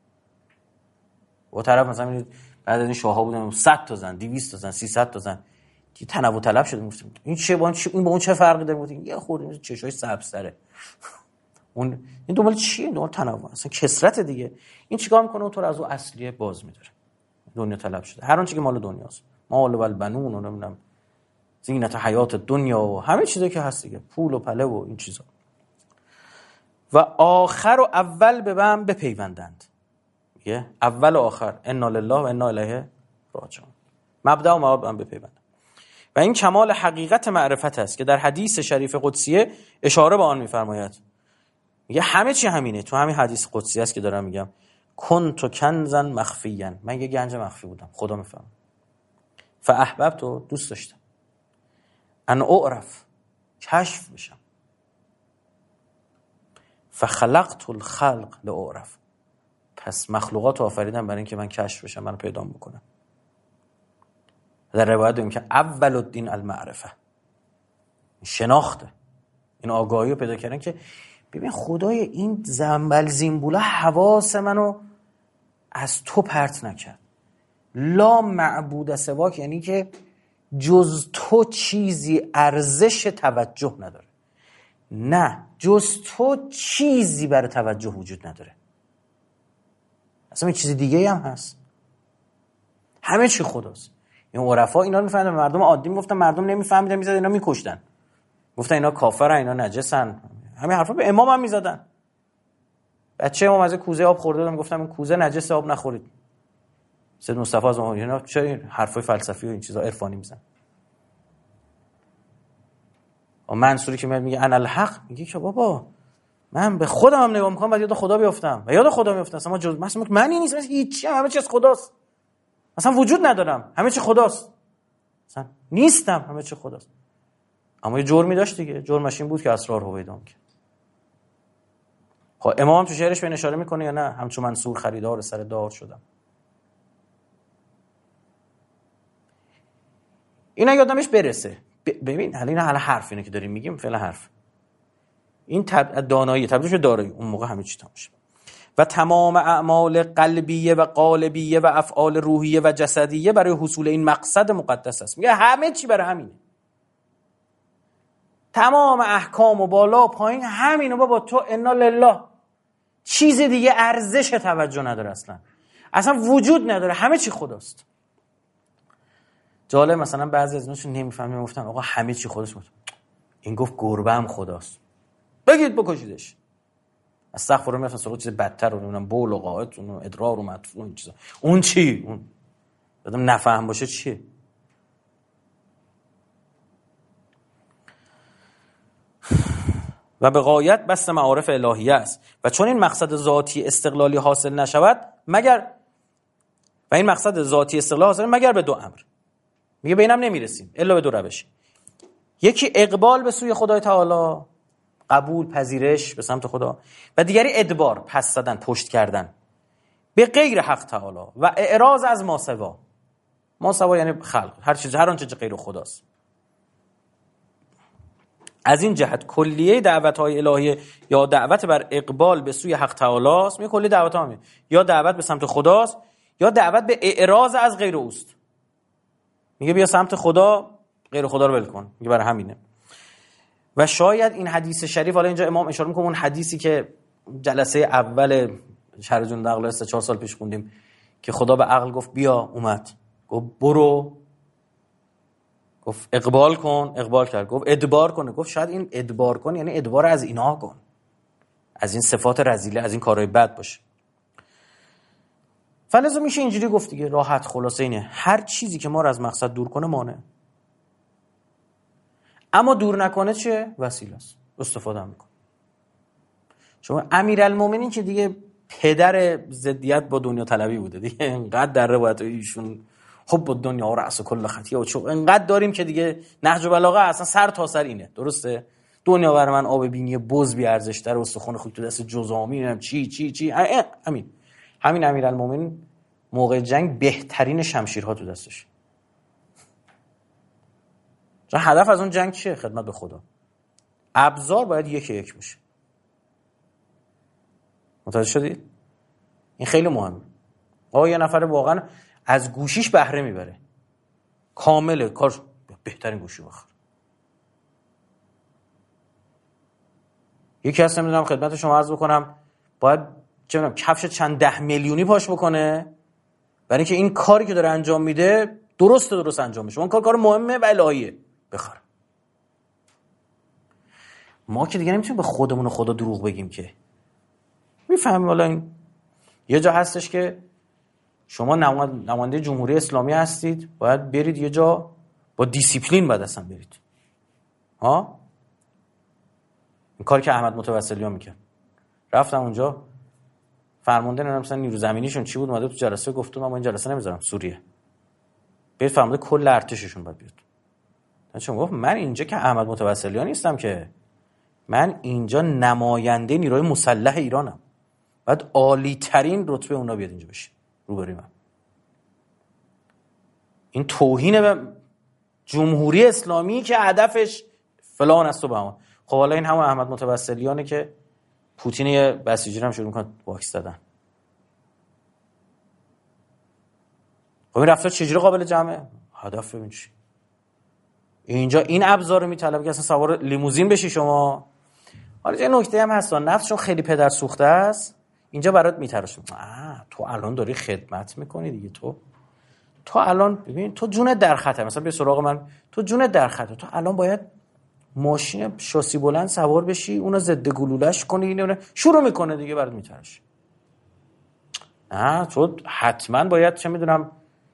با طرف مثلا میبینید بعد از این شاه‌ها بودن صد تا زن، دویست تا زن، سیصد تا زن، که تنوع طلب شده. میگفتیم این چه با این با اون چه فرقی داره؟ میگفتیم یه خورده چشای سبز داره. اون این دنبال چیه؟ دنبال تنوع، اصلا کثرت دیگه. این چیکار میکنه؟ اون تو رو از اون اصلیه باز میداره. دنیا طلب شده، هر آنچه که مال دنیاست، مال و البنون و نمیدونم زینت حیات دنیا و همه چیزی که هست دیگه، پول و پله و این چیزا. و آخر و اول به هم بپیوندند. یه اول و آخر، انا لله و انا الیه راجعون، مبدا و معاد به هم بپیوندند. و این کمال حقیقت معرفت است که در حدیث شریف قدسیه اشاره به آن می‌فرماید. میگه همه چی همینه. تو همین حدیث قدسی است که دارم میگم، کنت کنزا مخفیا، من یه گنج مخفی بودم، خدا میفهمه. فاحببت، دوست داشتم، ان اعرف، کشف بشم. فخلقت الخلق لاعرف، پس مخلوقات رو آفریدم برای اینکه من کشف بشم، منو پیدا بکنم. در روایت داریم که اول الدین المعرفه، شناخته، این آگاهی رو پیدا کردن که ببین خدای این زنبل زینبوله حواس منو از تو پرت نکرد. لا معبود سواک، یعنی که جز تو چیزی ارزش توجه نداره. نه، جز تو چیزی برای توجه وجود نداره. اصلا این چیز دیگه هم هست. همه چی خداست. این عرفا اینا رو میفهمن، مردم عادی میگفتن، مردم نمیفهمیدن، میزدن اینا میکشتن، گفتن اینا کافرن، اینا نجسن. همین حرفا به امام هم میزدن. بچه امام از کوزه آب خورده بودم، گفتم این کوزه نجس، آب نخورید. سید مصطفی از اون اینا چه این حرفای فلسفی و این چیزا عرفانی میزنن. و منصوری که میگه انا الحق، میگه که بابا من به خودم هم نگاه میکنم بعد یاد خدا بیافتم و یاد خدا میافتم. اصلا ما جز مثلا منی نیست، مثلا هیچی، همه چیز خداست. اصلا وجود ندارم، همه چی خداست. اصلا نیستم، همه چی خداست. اما یه جرمی داشت دیگه، جرمش این بود که اسرار رو پیدا کرد. خب امام تو شعرش به این اشاره میکنه یا نه؟ همچون منصور خریدار سر دار شدم. اینا یادمش برسه. ببین حالا اینا حالا حرف اینه که داریم میگیم، فعلا حرف. این تب... دانایی تبدیل شد دارایی، اون موقع همه چی تمام شد. و تمام اعمال قلبیه و قالبیه و افعال روحیه و جسدیه برای حصول این مقصد مقدس است. میگه همه چی برای همینه. تمام احکام و بالا و پایین همینه بابا. تو انا لله، چیز دیگه ارزش توجه نداره، اصلا اصلا وجود نداره، همه چی خداست. جالب مثلا بعضی از ایناشون نمیفهمن، میگفتن آقا همه چی خودش بود. این گفت گربه هم خداست، بگید بکشیدش. استغفرالله، میگفتن سراغ چیز بدتر رو، نمیدونم بول و قائط و ادرار و مدفوع این چیزا. اون چی؟ اون بدم نفهم باشه چیه؟ و به غایت بس معارف الهیه است و چون این مقصد ذاتی استقلالی حاصل نشود مگر و این مقصد ذاتی استقلالی حاصل مگر به دو امر. میگه به اینم نمیرسیم الا به دو روش. یکی اقبال به سوی خدای تعالی، قبول، پذیرش به سمت خدا، و دیگری ادبار، پس زدن، پشت کردن به غیر حق تعالی و اعراض از ماسوا. ماسوا یعنی خلق، هر چیز، هر آنچه که غیر خداست. از این جهت کلیه دعوت‌های الهی یا دعوت بر اقبال به سوی حق تعالی است. می کلی دعوت‌ها می یا دعوت به سمت خداست یا دعوت به اعراض از غیر اوست. میگه بیا سمت خدا، غیر خدا رو ول کن. میگه برای همینه. و شاید این حدیث شریف، حالا اینجا امام اشاره میکنه اون حدیثی که جلسه اول شرح جنود عقل سه چهار سال پیش خوندیم که خدا به عقل گفت بیا، اومد. گفت برو، گفت اقبال کن، اقبال کرد. گفت ادبار کن، گفت شاید این ادبار کن یعنی ادبار از اینا کن، از این صفات رذیله، از این کارهای بد باشه. فلذا میشه اینجوری گفت دیگه، راحت خلاصه اینه، هر چیزی که ما رو از مقصد دور کنه مانع، اما دور نکنه چه؟ وسیله است، استفاده میکنه. شما امیرالمومنین که دیگه پدر ضدیت با دنیا طلبی بوده دیگه، اینقدر در روایت ایشون حب الدنیا رأس کل خطیه و چو اینقدر داریم که دیگه نهج بلاغه اصلا سر تا سر اینه، درسته؟ دنیا برای من آب بینی بز بی ارزش تر، استخوان خوک تو دست جزامی، نمیدونم چی چی چی. همین همین امیرالمومنین موقع جنگ بهترین شمشیرها تو دستش. چون هدف از اون جنگ چیه؟ خدمت به خدا. ابزار باید یک یک باشه. متوجه شدید؟ این خیلی مهمه. آقا یه نفر واقعا از گوشیش بهره میبره، کامله کار، بهترین گوشی بخره. یکی هست نمیدونم خدمت شما عرض بکنم باید چه میدونم کفش چند ده میلیونی پاش بکنه برای اینکه این کاری که داره انجام میده درست درست انجام میشه. اون کار کار مهمه و الهیه، بخره. ما که دیگه نمیتونیم به خودمون و خدا دروغ بگیم که. میفهمیم والا این یه جا هستش که شما نماینده جمهوری اسلامی هستید، باید برید یه جا با دیسیپلین باید اصلا برید. ها؟ این کاری که احمد متوسلیان میکرد. رفتم اونجا، فرمانده نمیدونم مثلا نیرو زمینیشون چی بود، اومده تو جلسه گفتم من این جلسه نمیذارم سوریه. برید فرمانده کل ارتششون باید بیاد. چون گفت من اینجا که احمد متوسلیان نیستم که، من اینجا نماینده نیروی مسلح ایرانم. باید عالی ترین رتبه اونا بیاد اینجا بشه روبروی من. این توهین به جمهوری اسلامی که هدفش فلان است و بهمان. خب حالا این همون احمد متوسلیانه که پوتین یه بسیجی هم شروع میکنه واکس دادن. خب این رفتار چجوری قابل جمعه؟ هدف ببین چی. اینجا این ابزار رو میطلبه که اصلا سوار لیموزین بشی شما. حالا یه نکته هم هست، نفسشون خیلی پدر سوخته است، اینجا برات میتراشه. آه تو الان داری خدمت میکنی دیگه، تو تو الان ببین تو جونت در خطر. مثلا به سراغ من، تو جونت در خطر، تو الان باید ماشین شاسی بلند سوار بشی، اونو ضد گلوله‌اش کنی، اینو شروع میکنه دیگه برات میتراشه. نه تو حتما باید چه میدونم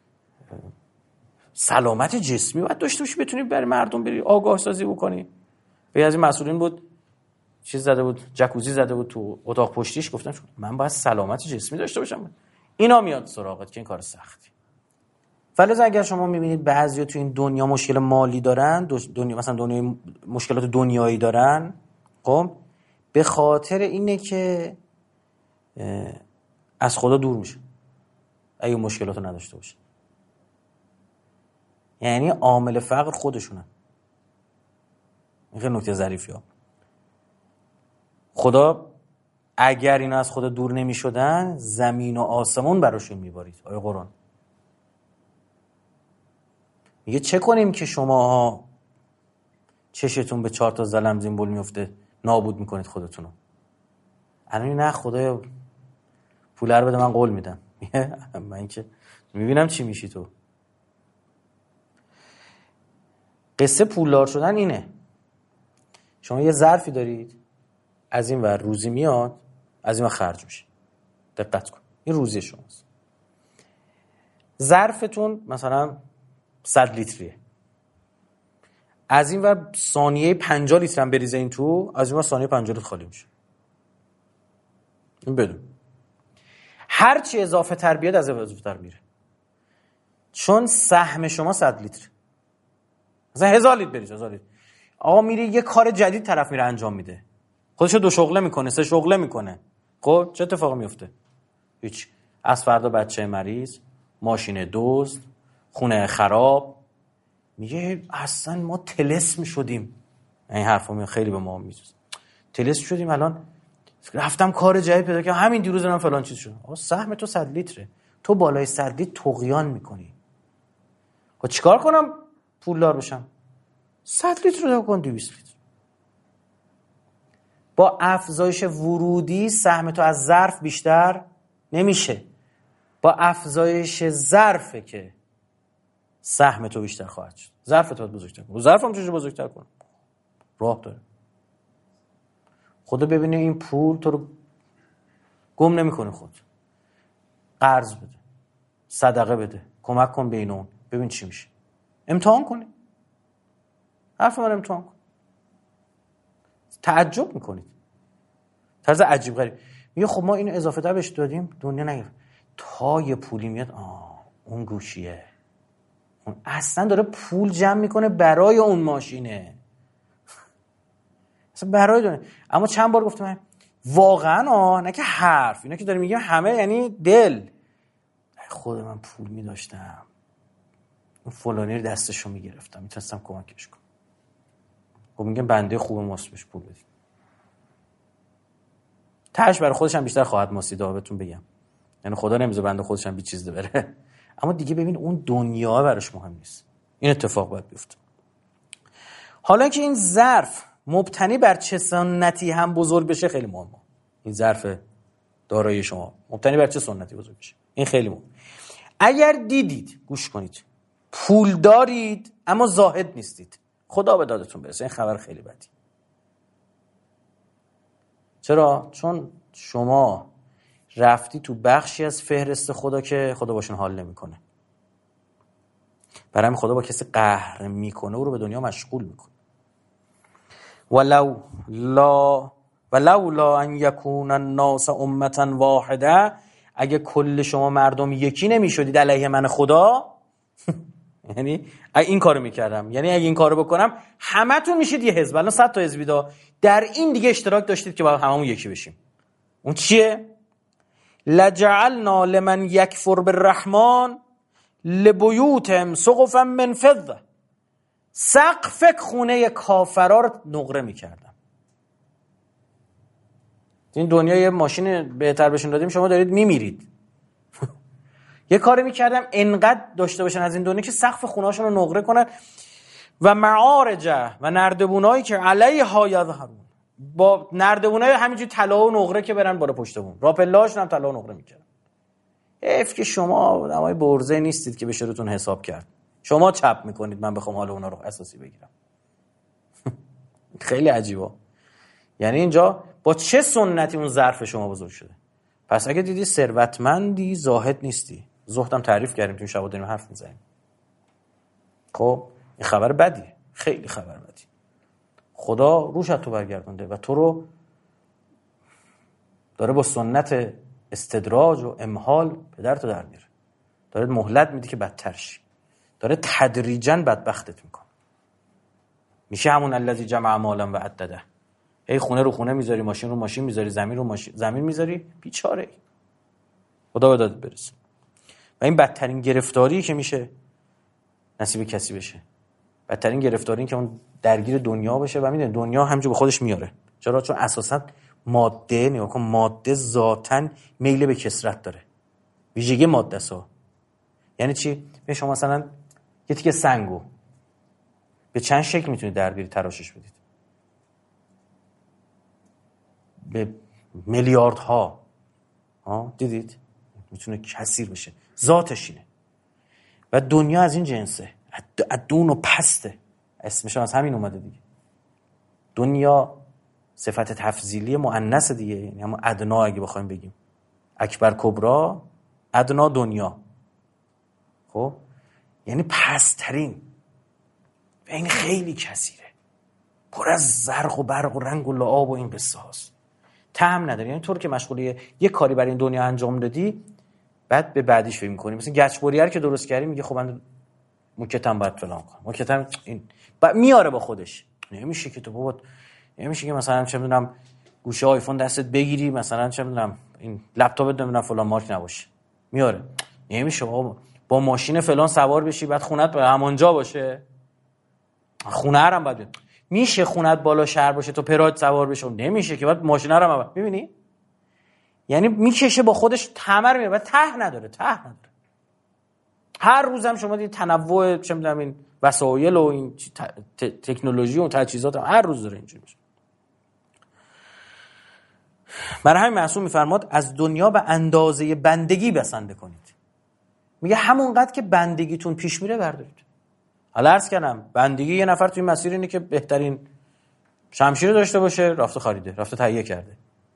سلامت جسمی باید داشته باشی، بتونی برای مردم بری آگاه سازی بکنی. به از این مسئولین بود چیز زده بود، جکوزی زده بود تو اتاق پشتیش، گفتن من باید سلامت جسمی داشته باشم. اینا میاد سراغت که این کار سختی. فلذا اگر شما میبینید بعضیا تو این دنیا مشکل مالی دارن، دنیا مثلا دنیا مشکلات دنیایی دارن، خب به خاطر اینه که از خدا دور میشه اگه مشکلاتو نداشته باشه. یعنی عامل فقر خودشونن. این خیلی نکته ظریفی ها. خدا اگر اینا از خدا دور نمی شدن زمین و آسمون براشون میبارید. آیه قرآن میگه چه کنیم که شما چشتون به چهار تا زلم زنبول میفته نابود میکنید خودتونو. الان نه خدایا پول رو بده من قول میدم. من که میبینم چی میشی تو. قصه پولدار شدن اینه. شما یه ظرفی دارید، از این ور روزی میاد، از این ور خرج میشه. دقت کن، این روزی شماست. ظرفتون مثلا صد لیتریه، از این ور ثانیه پنجاه لیتر هم بریزه این تو، از این ور ثانیه پنجاه لیتر خالی میشه. این بدون هر چی اضافه تر بیاد از اضافه تر میره، چون سهم شما صد لیتر، مثلا هزار لیتر بریز، هزار لیتر. آقا میره یه کار جدید طرف میره انجام میده، خودشو دو شغله میکنه، سه شغله میکنه. خب چه اتفاقی میفته؟ هیچ. از فردا بچه مریض، ماشین دزد، خونه خراب. میگه اصلا ما طلسم شدیم. این حرفا می خیلی به ما میزوز. طلسم شدیم. الان رفتم کار جدید پیدا کردم، همین دیروز من فلان چیز شد. آقا سهم تو صد لیتره، تو بالای صد لیتر طغیان میکنی. خب چیکار کنم پولدار بشم؟ صد لیتر رو کن دویست لیتر. با افزایش ورودی سهم تو از ظرف بیشتر نمیشه، با افزایش ظرفه که سهم تو بیشتر خواهد شد. ظرف تو بزرگتر کن. ظرف هم چجوری بزرگتر کن؟ راه داره. خدا ببینه این پول تو رو گم نمیکنه، خود قرض بده، صدقه بده، کمک کن بین اون، ببین چی میشه. امتحان کنی. حرف من امتحان کن. تعجب میکنید. طرز عجیب غریب. میگه خب ما اینو اضافه تر بهش دادیم دنیا نگرفت. تا یه پولی میاد، آه اون گوشیه، اون اصلا داره پول جمع میکنه برای اون ماشینه، اصلا برای دونه. اما چند بار گفتم واقعا آه نه که حرف، اینا که داره میگم همه یعنی دل. خود من پول میداشتم، اون فلانی رو دستشو میگرفتم، میتونستم کمکش کنم. خب میگم بنده خوب ماست بهش پول بدید، تاش برای خودش هم بیشتر خواهد ماسیده. بهتون بگم یعنی خدا نمیذاره بنده خودش هم بی چیز ده بره. اما دیگه ببین اون دنیا براش مهم نیست. این اتفاق باید بیفته. حالا که این ظرف مبتنی بر چه سنتی هم بزرگ بشه خیلی مهمه. این ظرف دارایی شما مبتنی بر چه سنتی بزرگ بشه، این خیلی مهمه. اگر دیدید، گوش کنید، پول دارید اما زاهد نیستید، خدا به دادتون برسه. این خبر خیلی بدی. چرا؟ چون شما رفتی تو بخشی از فهرست خدا که خدا باشون حال نمیکنه. برای همین خدا با کسی قهر میکنه او رو به دنیا مشغول میکنه. ولو لا ولو لا ان یکون الناس امه واحده، اگه کل شما مردم یکی نمیشدید علیه من خدا، یعنی اگه این کارو میکردم، یعنی اگه این کارو بکنم همتون میشید یه حزب. الان صد تا حزبی دا در این دیگه اشتراک داشتید که با هممون یکی بشیم. اون چیه؟ لجعلنا لمن یکفر بالرحمن لبیوتهم سقفا من فضه. سقف خونه کافرا رو نقره میکردم. این دنیا یه ماشین بهتر بهشون دادیم، شما دارید میمیرید. یه کاری میکردم انقدر داشته باشن از این دنیا که سقف خونهاشون رو نقره کنن. و معارج و نردبونایی که علیها یظهرون، با نردبونای همینجوری طلا و نقره که برن بالا پشت بون، راپله‌هاشون هم طلا و نقره میکردن. حیف که شما آدمای برزه نیستید که بشه روتون حساب کرد. شما چپ میکنید من بخوام حال اونا رو اساسی بگیرم. خیلی عجیبه. یعنی اینجا با چه سنتی اون ظرف شما بزرگ شده؟ پس اگه دیدی ثروتمندی زاهد نیستی. زهدم تعریف کردیم تو شب و داریم حرف میزنیم. خب این خبر بدیه، خیلی خبر بدی. خدا روش تو برگردونده و تو رو داره با سنت استدراج و امهال پدرتو در میاره. داره مهلت میده که بدتر شی. داره تدریجاً بدبختت میکنه. میشه همون الذی جمع مالا و عدده. ای خونه رو خونه میذاری، ماشین رو ماشین میذاری، زمین رو ماشین زمین میذاری، بیچاره ای. خدا به دادت برسه. و این بدترین گرفتاری که میشه نصیب کسی بشه. بدترین گرفتاری این که اون درگیر دنیا بشه و میدونه دنیا همینجا به خودش میاره. چرا؟ چون اساسا ماده، نگاه کن، ماده ذاتاً میل به کثرت داره. ویژگی ماده سا. یعنی چی؟ به شما مثلا یه تیکه سنگو به چند شکل میتونید درگیر تراشش بدید. به میلیاردها. ها دیدید؟ میتونه کثیر بشه. ذاتش اینه. و دنیا از این جنسه. ادون و پسته. اسمش از همین اومده دیگه. دنیا صفت تفضیلی مؤنث دیگه، یعنی همون ادنا اگه بخوایم بگیم. اکبر کبرا، ادنا دنیا. خب یعنی پست‌ترین. و این خیلی کثیره. پر از زرق و برق و رنگ و لعاب و این قصه هاست. طعم نداره. یعنی طور که مشغولی یه کاری برای این دنیا انجام دادی، بعد به بعدیش فکر می‌کنی. مثلا گچبریار که درست کردی میگه خب من موکتم باید فلان کنم. موکتم این میاره با خودش. نمیشه که تو بابا، نمیشه که مثلا چه میدونم گوشه آیفون دستت بگیری، مثلا چه میدونم این لپتاپت نمیدونم فلان مارک نباشه. میاره. نمیشه بابا با ماشین فلان سوار بشی بعد خونت به همونجا باشه. خونه هم باید بیاد. میشه خونت بالا شهر باشه تو پراید سوار بشه؟ نمیشه که بعد ماشین رو هم میبینی؟ یعنی میکشه با خودش تمر میره و ته نداره، ته نداره. هر روزم شما دیدید تنوع چه میدونم این وسایل و این تکنولوژی و تجهیزات هم هر روز داره اینجوری میشه. برای همین معصوم میفرماد از دنیا به اندازه بندگی بسنده کنید. میگه همونقدر که بندگیتون پیش میره بردارید. حالا عرض کنم بندگی یه نفر توی مسیر اینه که بهترین شمشیر داشته باشه، رفته خریده، رفته تهیه کرده.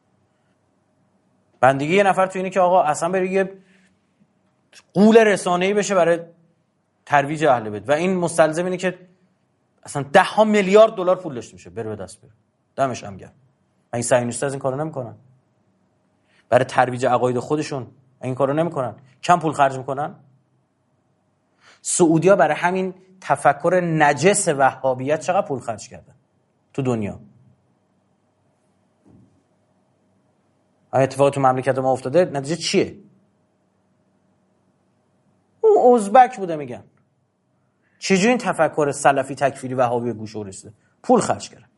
بندگی یه نفر توی اینه که آقا اصلا بره یه غول رسانه‌ای بشه برای ترویج اهل بیت و این مستلزم اینه که اصلا ده ها میلیارد دلار پول داشته باشه، بره به دست بره. دمش هم گرم. این صهیونیست‌ها از این کارو نمی‌کنن. برای ترویج عقاید خودشون این کارو نمی‌کنن. کم پول خرج می‌کنن. سعودی‌ها برای همین تفکر نجس وهابیت چقدر پول خرج کردن تو دنیا. آیا اتفاق تو مملکت ما افتاده؟ نتیجه چیه؟ اون ازبک بوده میگن. چجوری این تفکر سلفی تکفیری وهابی گوش رسیده؟ پول خرج کردن.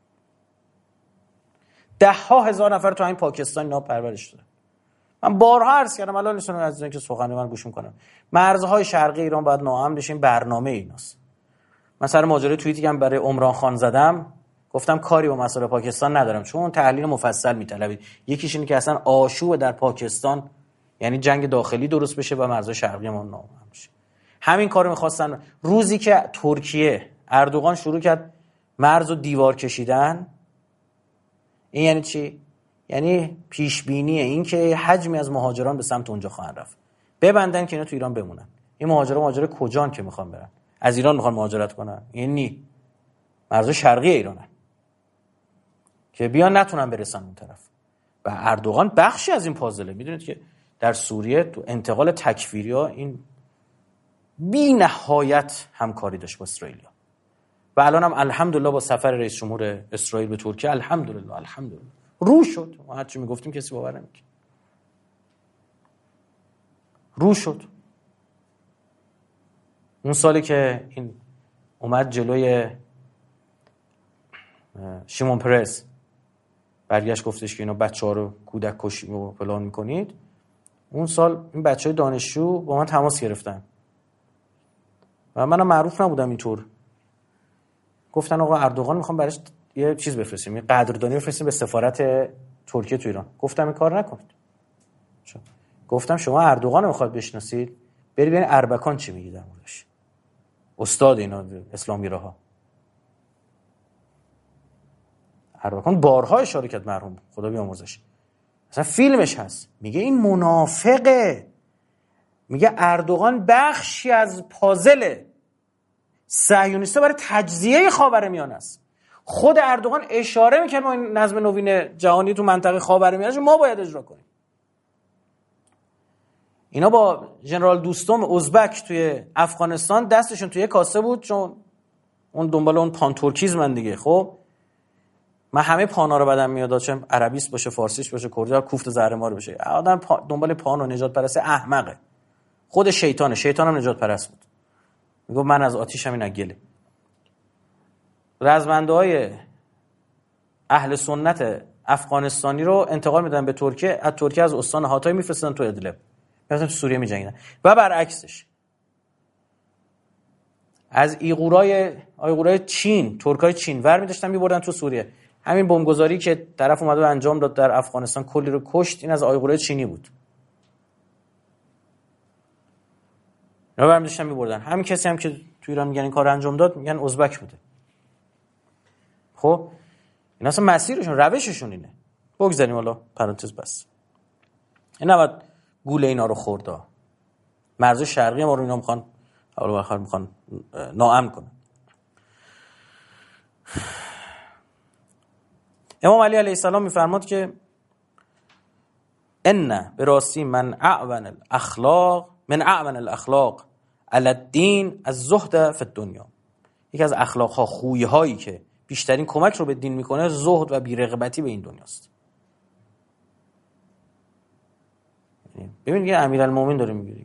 ده ها هزار نفر تو این پاکستان اینا پرورش دادن. من بارها عرض کردم، الان نیستن عزیزان که سخن من گوش میکنم. مرزهای شرقی ایران باید ناامن بشه، این برنامه ایناست. من سر ماجرای توییتی که برای عمران خان زدم گفتم کاری با مسائل پاکستان ندارم، چون تحلیل مفصل میطلبید. یکیش اینه که اصلا آشوب در پاکستان یعنی جنگ داخلی درست بشه و مرزهای شرقی ما ناامن بشه. همین کارو می‌خواستن. روزی که ترکیه اردوغان شروع کرد مرز و دیوار کشیدن، این یعنی چی؟ یعنی پیش بینی این که حجمی از مهاجران به سمت اونجا خواهند رفت. ببندن که اینا تو ایران بمونن. این مهاجرا مهاجر کجان که میخوان برن؟ از ایران میخوان مهاجرت کنن؟ یعنی مرز شرقی ایرانن که بیان نتونن برسن اون طرف. و اردوغان بخشی از این پازله. میدونید که در سوریه تو انتقال تکفیریا این بی نهایت همکاری داشت با اسرائیلیا. و الان هم الحمدلله با سفر رئیس جمهور اسرائیل به ترکیه الحمدلله الحمدلله رو شد. ما هر چی میگفتیم کسی باور نمیکرد. رو شد. اون سالی که این اومد جلوی شیمون پرس برگشت گفتش که اینا بچه‌ها رو کودک کشی و فلان میکنید، اون سال این بچه‌های دانشجو با من تماس گرفتن و منم معروف نبودم اینطور. گفتن آقا اردوغان میخوام براش یه چیز بفرستیم، یه قدردانی بفرستیم به سفارت ترکیه تو ایران. گفتم این کار نکنید. گفتم شما اردوغان رو میخواید بشناسید، برید ببین اربکان چی میگه در موردش. استاد اینا اسلامگراها. اربکان بارها اشاره کرد مرحوم خدا بیامرزش. مثلا فیلمش هست. میگه این منافقه. میگه اردوغان بخشی از پازل صهیونیست‌ها برای تجزیه خاورمیانه است. خود اردوغان اشاره میکنه ما این نظم نوین جهانی تو منطقه خاورمیانه ما باید اجرا کنیم. اینا با ژنرال دوستم ازبک توی افغانستان دستشون توی کاسه بود، چون اون دنبال اون پانتورکیزمن دیگه. خب من همه پانا رو بدم میاد، چه عربیش باشه، فارسیش باشه، کردی، کوفت زهر مار باشه. آدم پا... دنبال پان و نجات پرست احمقه. خود شیطانه، شیطانم نجات پرست بود. میگه من از آتیشم این گله. رزمنده‌های اهل سنت افغانستانی رو انتقال میدن به ترکیه، از ترکیه از استان هاتای میفرستن تو ادلب، مثلا تو سوریه میجنگیدن. و برعکسش از ایغورای ایغورای چین، ترکای چین ور می‌داشتن می‌بردن تو سوریه. همین بمبگذاری که طرف اومد و انجام داد در افغانستان، کلی رو کشت، این از ایغورای چینی بود. اینا ور می‌داشتن می‌بردن. همین کسی هم که تو ایران میگن این کار انجام داد، میگن ازبک بوده. خب اینا اصلا مسیرشون، روششون اینه. بگذاریم حالا پرانتز بس. این نباید گول اینا رو خوردا. مرز شرقی ما رو اینا میخوان اول و آخر میخوان ناامن کنن. امام علی علیه السلام میفرماد که ان براستی من اعون الاخلاق من اعون الاخلاق علی الدین الزهد فی الدنیا. یکی از اخلاق ها، خوی هایی که بیشترین کمک رو به دین میکنه، زهد و بی‌رغبتی به این دنیاست. ببین دیگه امیرالمومنین داره میگه،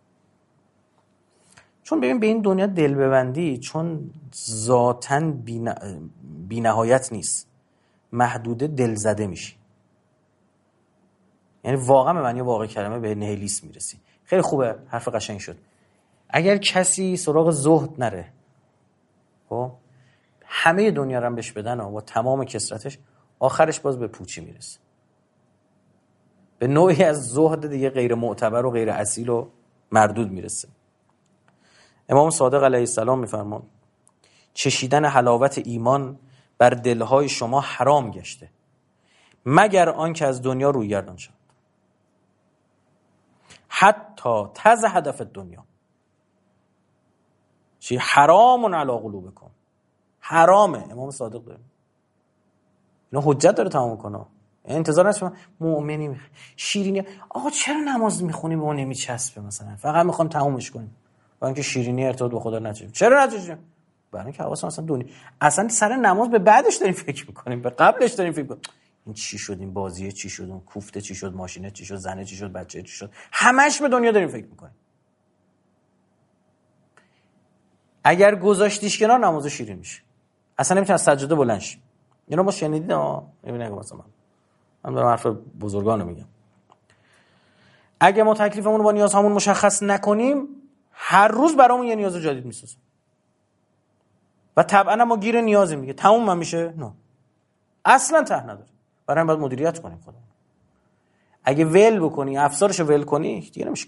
چون ببین به این دنیا دل ببندی، چون ذاتاً بی نهایت نیست، محدوده، دل زده میشی. یعنی واقعا به معنی واقع کلمه به نهیلیسم میرسی. خیلی خوبه، حرف قشنگ شد. اگر کسی سراغ زهد نره، خب همه دنیا رو هم بهش بدن و با تمام کثرتش، آخرش باز به پوچی میرسه، به نوعی از زهد دیگه غیر معتبر و غیر اصیل و مردود میرسه. امام صادق علیه السلام میفرمان چشیدن حلاوت ایمان بر دلهای شما حرام گشته مگر آن که از دنیا روی گردان شد، حتی تزهد فی الدنیا. چی؟ حرام علی قلوبکم، حرامه. امام صادق داره اینا حجت داره تمام کنه. انتظار نشه مؤمنی شیرینی، آقا چرا نماز میخونی به اون نمیچسبه، مثلا فقط میخوام تمومش کنیم با اینکه شیرینی ارتباط به خدا نداره. چرا نداره؟ برای اینکه حواسم اصلا دنیا، اصلا سر نماز به بعدش داریم فکر میکنیم، به قبلش داریم فکر میکنیم این چی شد، این بازیه چی شد، اون کوفته چی شد، ماشینه چی شد، زنه چی شد، بچه چی شد، همش به دنیا داریم فکر میکنیم. اگر گذاشتیش کنار نماز شیرین میشه، اصلا نمیتونی از سجاده بلند شی. اینا ما شنیدید ها، ببینید مثلا من دارم حرف بزرگانو میگم. اگه ما تکلیفمون رو با نیازهامون مشخص نکنیم، هر روز برامون یه نیاز جدید میسازه و طبعا ما گیر نیازی میگه تموم من میشه. نه، اصلا ته نداره. برای این باید مدیریت کنیم خودمون. اگه ول بکنی، افسارشو ول کنی، دیگه نمیشه.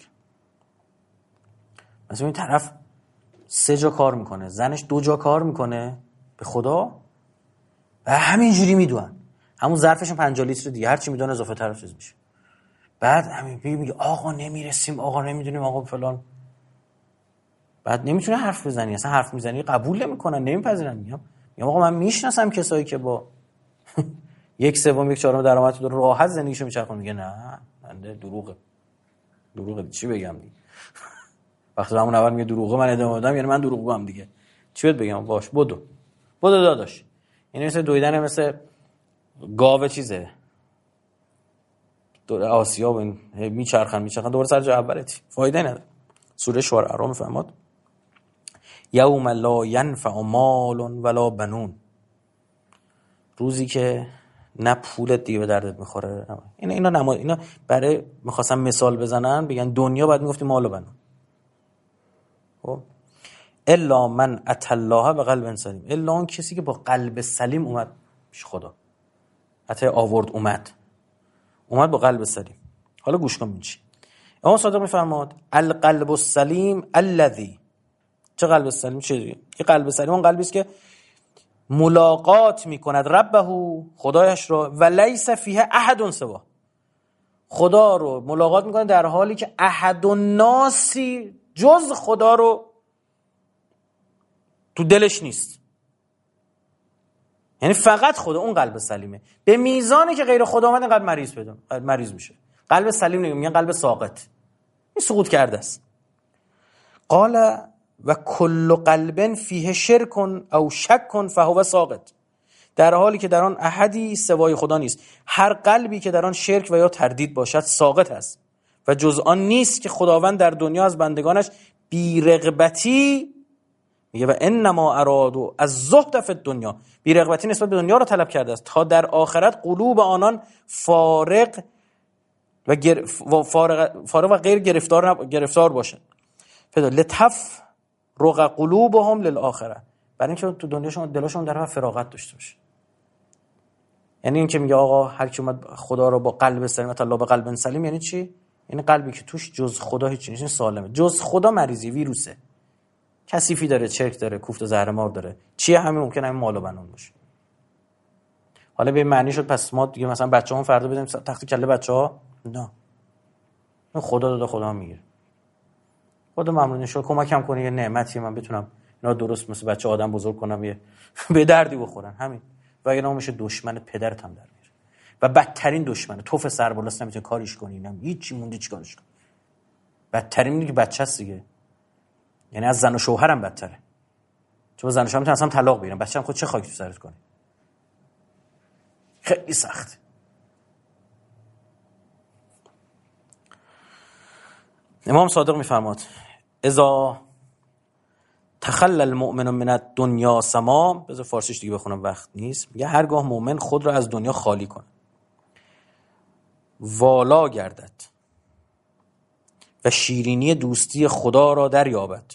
مثلا این طرف سه جا کار میکنه، زنش دو جا کار میکنه، به خدا و همینجوری میدونن، همون ظرفشون پنجاه لیتر دیگه، هر چی میدون اضافه تر چیز میشه. بعد همین میگه آقا نمیرسیم، آقا نمیدونیم، آقا فلان. بعد نمیتونه حرف بزنی، اصلا حرف میزنی قبول نمیکنن، نمیپذیرن. میگم میگم آقا من میشناسم کسایی که با یک سوم یک چهارم درآمد داره راحت زندگیشو میچرخونه. میگه نه بنده دروغه. دروغه چی بگم دیگه؟ وقتی همون اول میگه دروغه من ادامه بدم، یعنی من دروغگوام دیگه. چی بهت بگم؟ باش بدو بدو داداش. یعنی مثل دویدن مثل گاوه چیزه دور آسیا و این میچرخن میچرخن دوباره سر جای اولتی، فایده نداره. سوره شعراء میفهمد یوم لا ینفع مال ولا بنون، روزی که نه پولت دیگه به دردت میخوره. اینا اینا نما اینا برای میخواستم مثال بزنن، بگن دنیا بعد میگفتی مال و بنون. خب الا من اتى الله بقلب سلیم، الا اون کسی که با قلب سلیم اومد پیش خدا. اتى آورد، اومد اومد با قلب سلیم. حالا گوش کن چی امام صادق میفرماد القلب السلیم الذی. چه قلب سلیم؟ چه دیگه؟ این قلب سلیم اون قلبی است که ملاقات میکند ربه، خدایش را، و لیس فیه احد سوا، خدا رو ملاقات میکنه در حالی که احد الناسی جز خدا رو تو دلش نیست. یعنی فقط خدا، اون قلب سلیمه. به میزانی که غیر خدا اومد این قلب مریض پیدا مریض میشه. قلب سلیم نمیگن، میگن قلب ساقط، این سقوط کرده است. قال و کل قلب فیه شرک او شک فهو ساقط. در حالی که در آن احدی سوای خدا نیست. هر قلبی که در آن شرک و یا تردید باشد ساقط است و جز آن نیست که خداوند در دنیا از بندگانش بی‌رغبتی، میگه و انما ارادوا از زهد فی الدنیا، بی‌رغبتی نسبت به دنیا را طلب کرده است تا در آخرت قلوب آنان فارغ و گر... فارغ... فارغ و غیر گرفتار نب... گرفتار باشد. فدا لتف رق قلوبهم للآخره، برای اینکه تو دنیاشون دلاشون در فراغت داشته باشه. یعنی این که میگه آقا هر کی اومد خدا رو با قلب سلیم الله به قلب سلیم، یعنی چی؟ یعنی قلبی که توش جز خدا هیچ چیزی سالمه. جز خدا مریضی، ویروسه، کثیفی داره، چرک داره، کوفت و زهرمار داره، چیه همین ممکنه همین مال و بنون باشه. حالا به معنی شد پس ما دیگه مثلا بچه‌مون فردا بدیم تخت کله بچه‌ها؟ نه، خدا داده خدا میگیره. خدا ممنون شو کمکم کنه یه نعمتی من بتونم اینا درست مثل بچه آدم بزرگ کنم، یه به دردی بخورن، همین. و اگه نمیشه دشمن پدرت هم در میاره و بدترین دشمن توف سر بالاست، نمیتونه کاریش کنی، نم هیچی موندی چیکارش کنی. بدترین اینه که بچه‌ست دیگه، یعنی از زن و شوهرم بدتره، چون زن و شوهر میتونن اصلا طلاق بگیرن، بچه‌م خود چه خاکی تو سرت کنه. خیلی سخت. امام صادق میفرماد اذا تخلى المؤمن من الدنيا سما، بذار فارسیش دیگه بخونم وقت نیست، میگه هرگاه مؤمن خود را از دنیا خالی کنه، والا گردد و شیرینی دوستی خدا را دریابد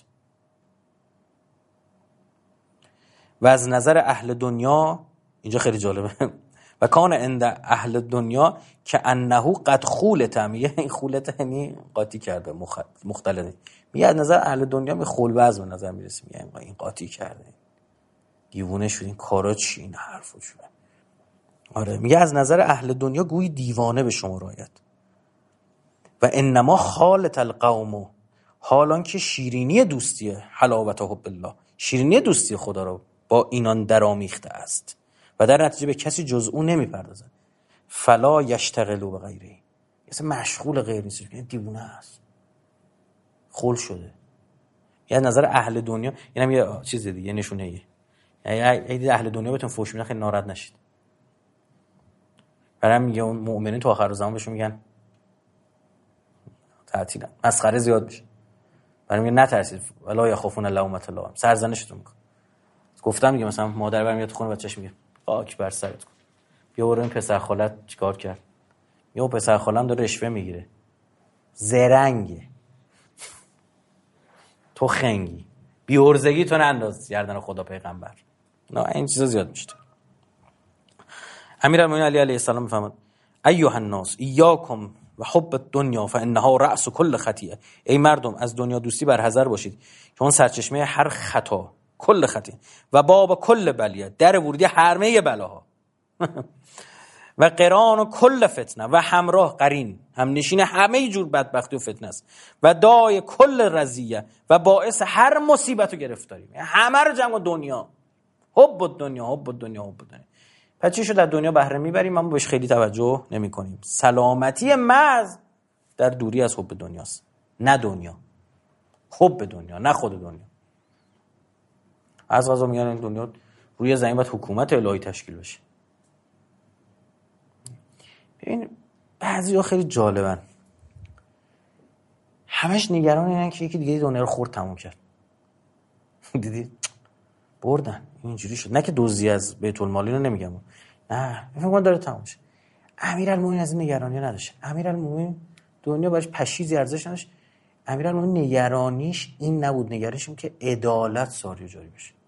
و از نظر اهل دنیا، اینجا خیلی جالبه، و کان عند اهل دنیا که انه قد خولت، میگه این خولت یعنی قاطی کرده، مختلطه، میگه از نظر اهل دنیا می خول وزن به نظر میرسه، میگه این قاطی کرده، دیوونه شد، این کارا چی، این حرفا چیه. آره میگه از نظر اهل دنیا گویی دیوانه به شما رایت و انما خالت القوم، حالان که شیرینی دوستی حلاوت حب الله، شیرینی دوستی خدا را با اینان درامیخته است و در نتیجه به کسی جز او نمیپردازن. فلا یشتغلوا به غیره، اصلا مشغول غیر نیست، یعنی دیوونه است، خول شده. یعنی نظر اهل دنیا اینم یه چیز دیگه، نشونه ایه، یعنی اگه اهل دنیا بهتون فوش میدن خیلی ناراحت نشید. برام میگه اون مؤمنین تو آخر زمان بهشون میگن تعطیل، مسخره زیاد میشه، برام میگه نترسید ولا یخافون لومة لائم، سرزنشتون میکنه. گفتم میگه مثلا مادر برام میاد تو خونه بچه‌ش میگه خاک بر سرت کن، بیا برو این پسر خالت چیکار کرد، یا پسر خالم داره رشوه میگیره، زرنگه، تو خنگی، بی ارزگی تو ننداز گردن خدا پیغمبر. نه این چیزا زیاد میشه. امیرالمومنین علی علیه السلام میفرماد ایها الناس ایاکم و حب الدنیا فانها رأس کل خطیئه، ای مردم از دنیا دوستی برحذر باشید که اون سرچشمه هر خطا، کل خطیئه و باب کل بلیه، در ورودی همه بلاها و قران و کل فتنه و همراه قرین، هم نشین همه جور بدبختی و فتنه است و دای کل رضیه و باعث هر مصیبت و گرفتاری، همه رو جمع دنیا، حب الدنیا حب الدنیا حب الدنیا. پس چی شد؟ در دنیا بهره میبریم اما بهش خیلی توجه نمی کنیم. سلامتی محض در دوری از حب دنیاست، نه دنیا، حب دنیا نه خود دنیا. از قضا میگن این دنیا روی زمین باید حکومت الهی تشکیل بشه. ببین بعضی‌ها خیلی جالبن، همش نگران اینن که یکی دیگه دنیا رو خورد تموم کرد. دیدی بردن اینجوری شد، نه که دزدی از بیت المال رو نمیگم، نه فکر کنم داره تموم میشه. امیرالمومنین از این نگرانی نداشت. امیرالمومنین دنیا براش پشیزی ارزش نداشت. امیرالمومنین نگرانیش این نبود، نگرانیش این که عدالت ساری و جاری بشه.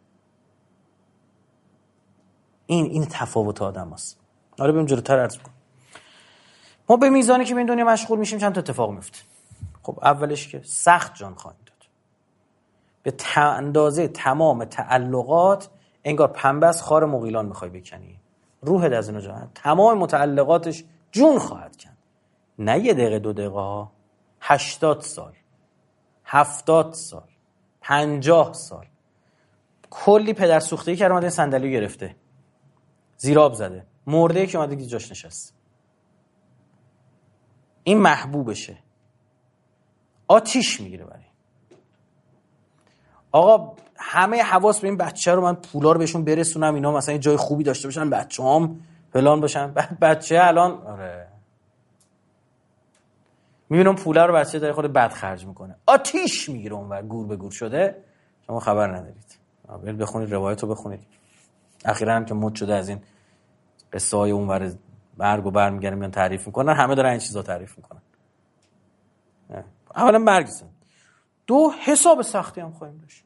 این این تفاوت آدماست. حالا بریم جلوتر عرض کنم. ما به میزانی که به این دنیا مشغول میشیم چند تا اتفاق میفته. خب اولش که سخت جان خواهیم داد. به اندازه تمام تعلقات انگار پنبه از خار مغیلان میخوای بکنی. روحت از اینا جان تمام متعلقاتش جون خواهد کند. نه یه دقیقه دو دقیقه ها، هشتاد سال، هفتاد سال، پنجاه سال. کلی پدر سوخته‌ای که اومده صندلی گرفته، زیراب زده، مرده که اومده جاش نشست. این محبوبشه، آتیش میگیره برای آقا همه حواس به این بچه رو، من پولا رو بهشون برسونم، اینا مثلا جای خوبی داشته باشن، بچه‌هام فلان باشن. بعد بچه الان آره میبینم پولا رو بچه داره خود بد خرج میکنه، آتیش میگیره اونور، گور به گور شده، شما خبر ندارید. برید بخونید، روایت رو بخونید. اخیراً هم که مد شده از این قصه های اونور برگ و برمیگردن میان تعریف میکنن، همه دارن این چیزا تعریف میکنن. اولا برگزن، دو حساب سختی هم خواهیم داشت.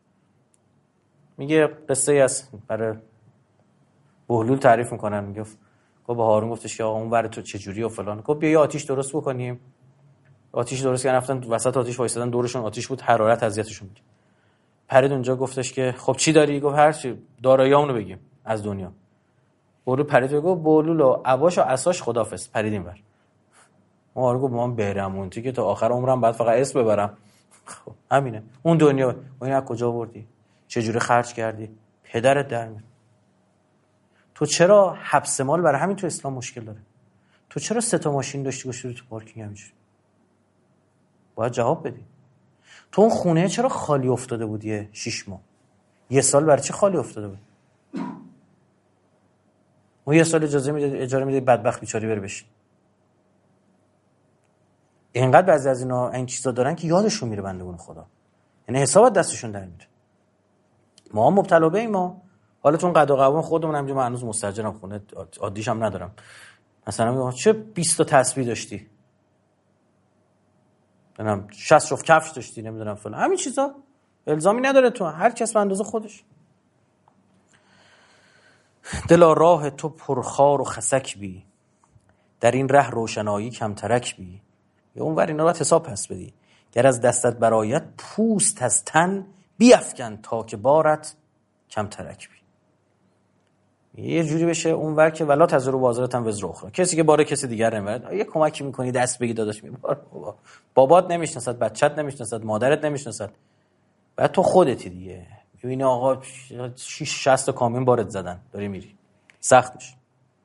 میگه قصه ای است برای بهلول تعریف میکنن، میگه گفت به هارون گفتش که آقا اون ور تو چه جوری و فلان، گفت بیا یه آتیش درست بکنیم. آتیش درست کردن، رفتن وسط آتیش وایسادن، دورشون آتیش بود، حرارت اذیتشون میگه. پرید اونجا گفتش که خب چی داری؟ گفت هر چی، داراییامونو بگیم از دنیا. بهلول پرید و گفت بهلول و عباش و عصاش خدافظ، پریدیم بر. ما رو گفت ما برمون تو که تا آخر عمرم بعد فقط اسم ببرم. خب همینه اون دنیا. و این از کجا آوردی؟ چه جوری خرج کردی؟ پدرت در میاد. تو چرا حبس مال برای همین تو اسلام مشکل داره؟ تو چرا سه تا ماشین داشتی گوشتی تو پارکینگ همینجوری؟ باید جواب بدی. تو اون خونه چرا خالی افتاده بودی شش ماه؟ یه سال برای چی خالی افتاده بود؟ اون یه سال اجازه میده، اجاره میده بدبخت بیچاری بره بشین. اینقدر بعضی از اینا این چیزا دارن که یادشون میره بندگان خدا، یعنی حسابات دستشون در میره. ما مبتلا به این ما حالا چون قضا قوام خودمون همینجوری، من هنوز مستاجرم، خونه عادیش هم ندارم. مثلا میگم چه بیست تا تسبیح داشتی، نمیدونم شصت جفت کفش داشتی، نمیدونم فلان، همین چیزا الزامی نداره، تو هر کس به اندازه خودش. دلا راه تو پرخار و خسک بی، در این ره روشنایی کم ترک بی. یا اونور اینا رو حساب پس بدی. گر از دستت برایت پوست از تن، بیفکن تا که بارت کم ترک بی. یه جوری بشه اونور که ولا تزرو بازارت هم وزر اخرى، کسی که باره کسی دیگر نمیبرد، یه کمکی میکنی دست بگی داداش میبار. بابا بابات نمیشناسد، بچت نمیشناسد، مادرت نمیشناسد، بعد تو خودتی دیگه. ببین آقا شصت شصت کامیون بارت زدن، داری میری، سخت میشه.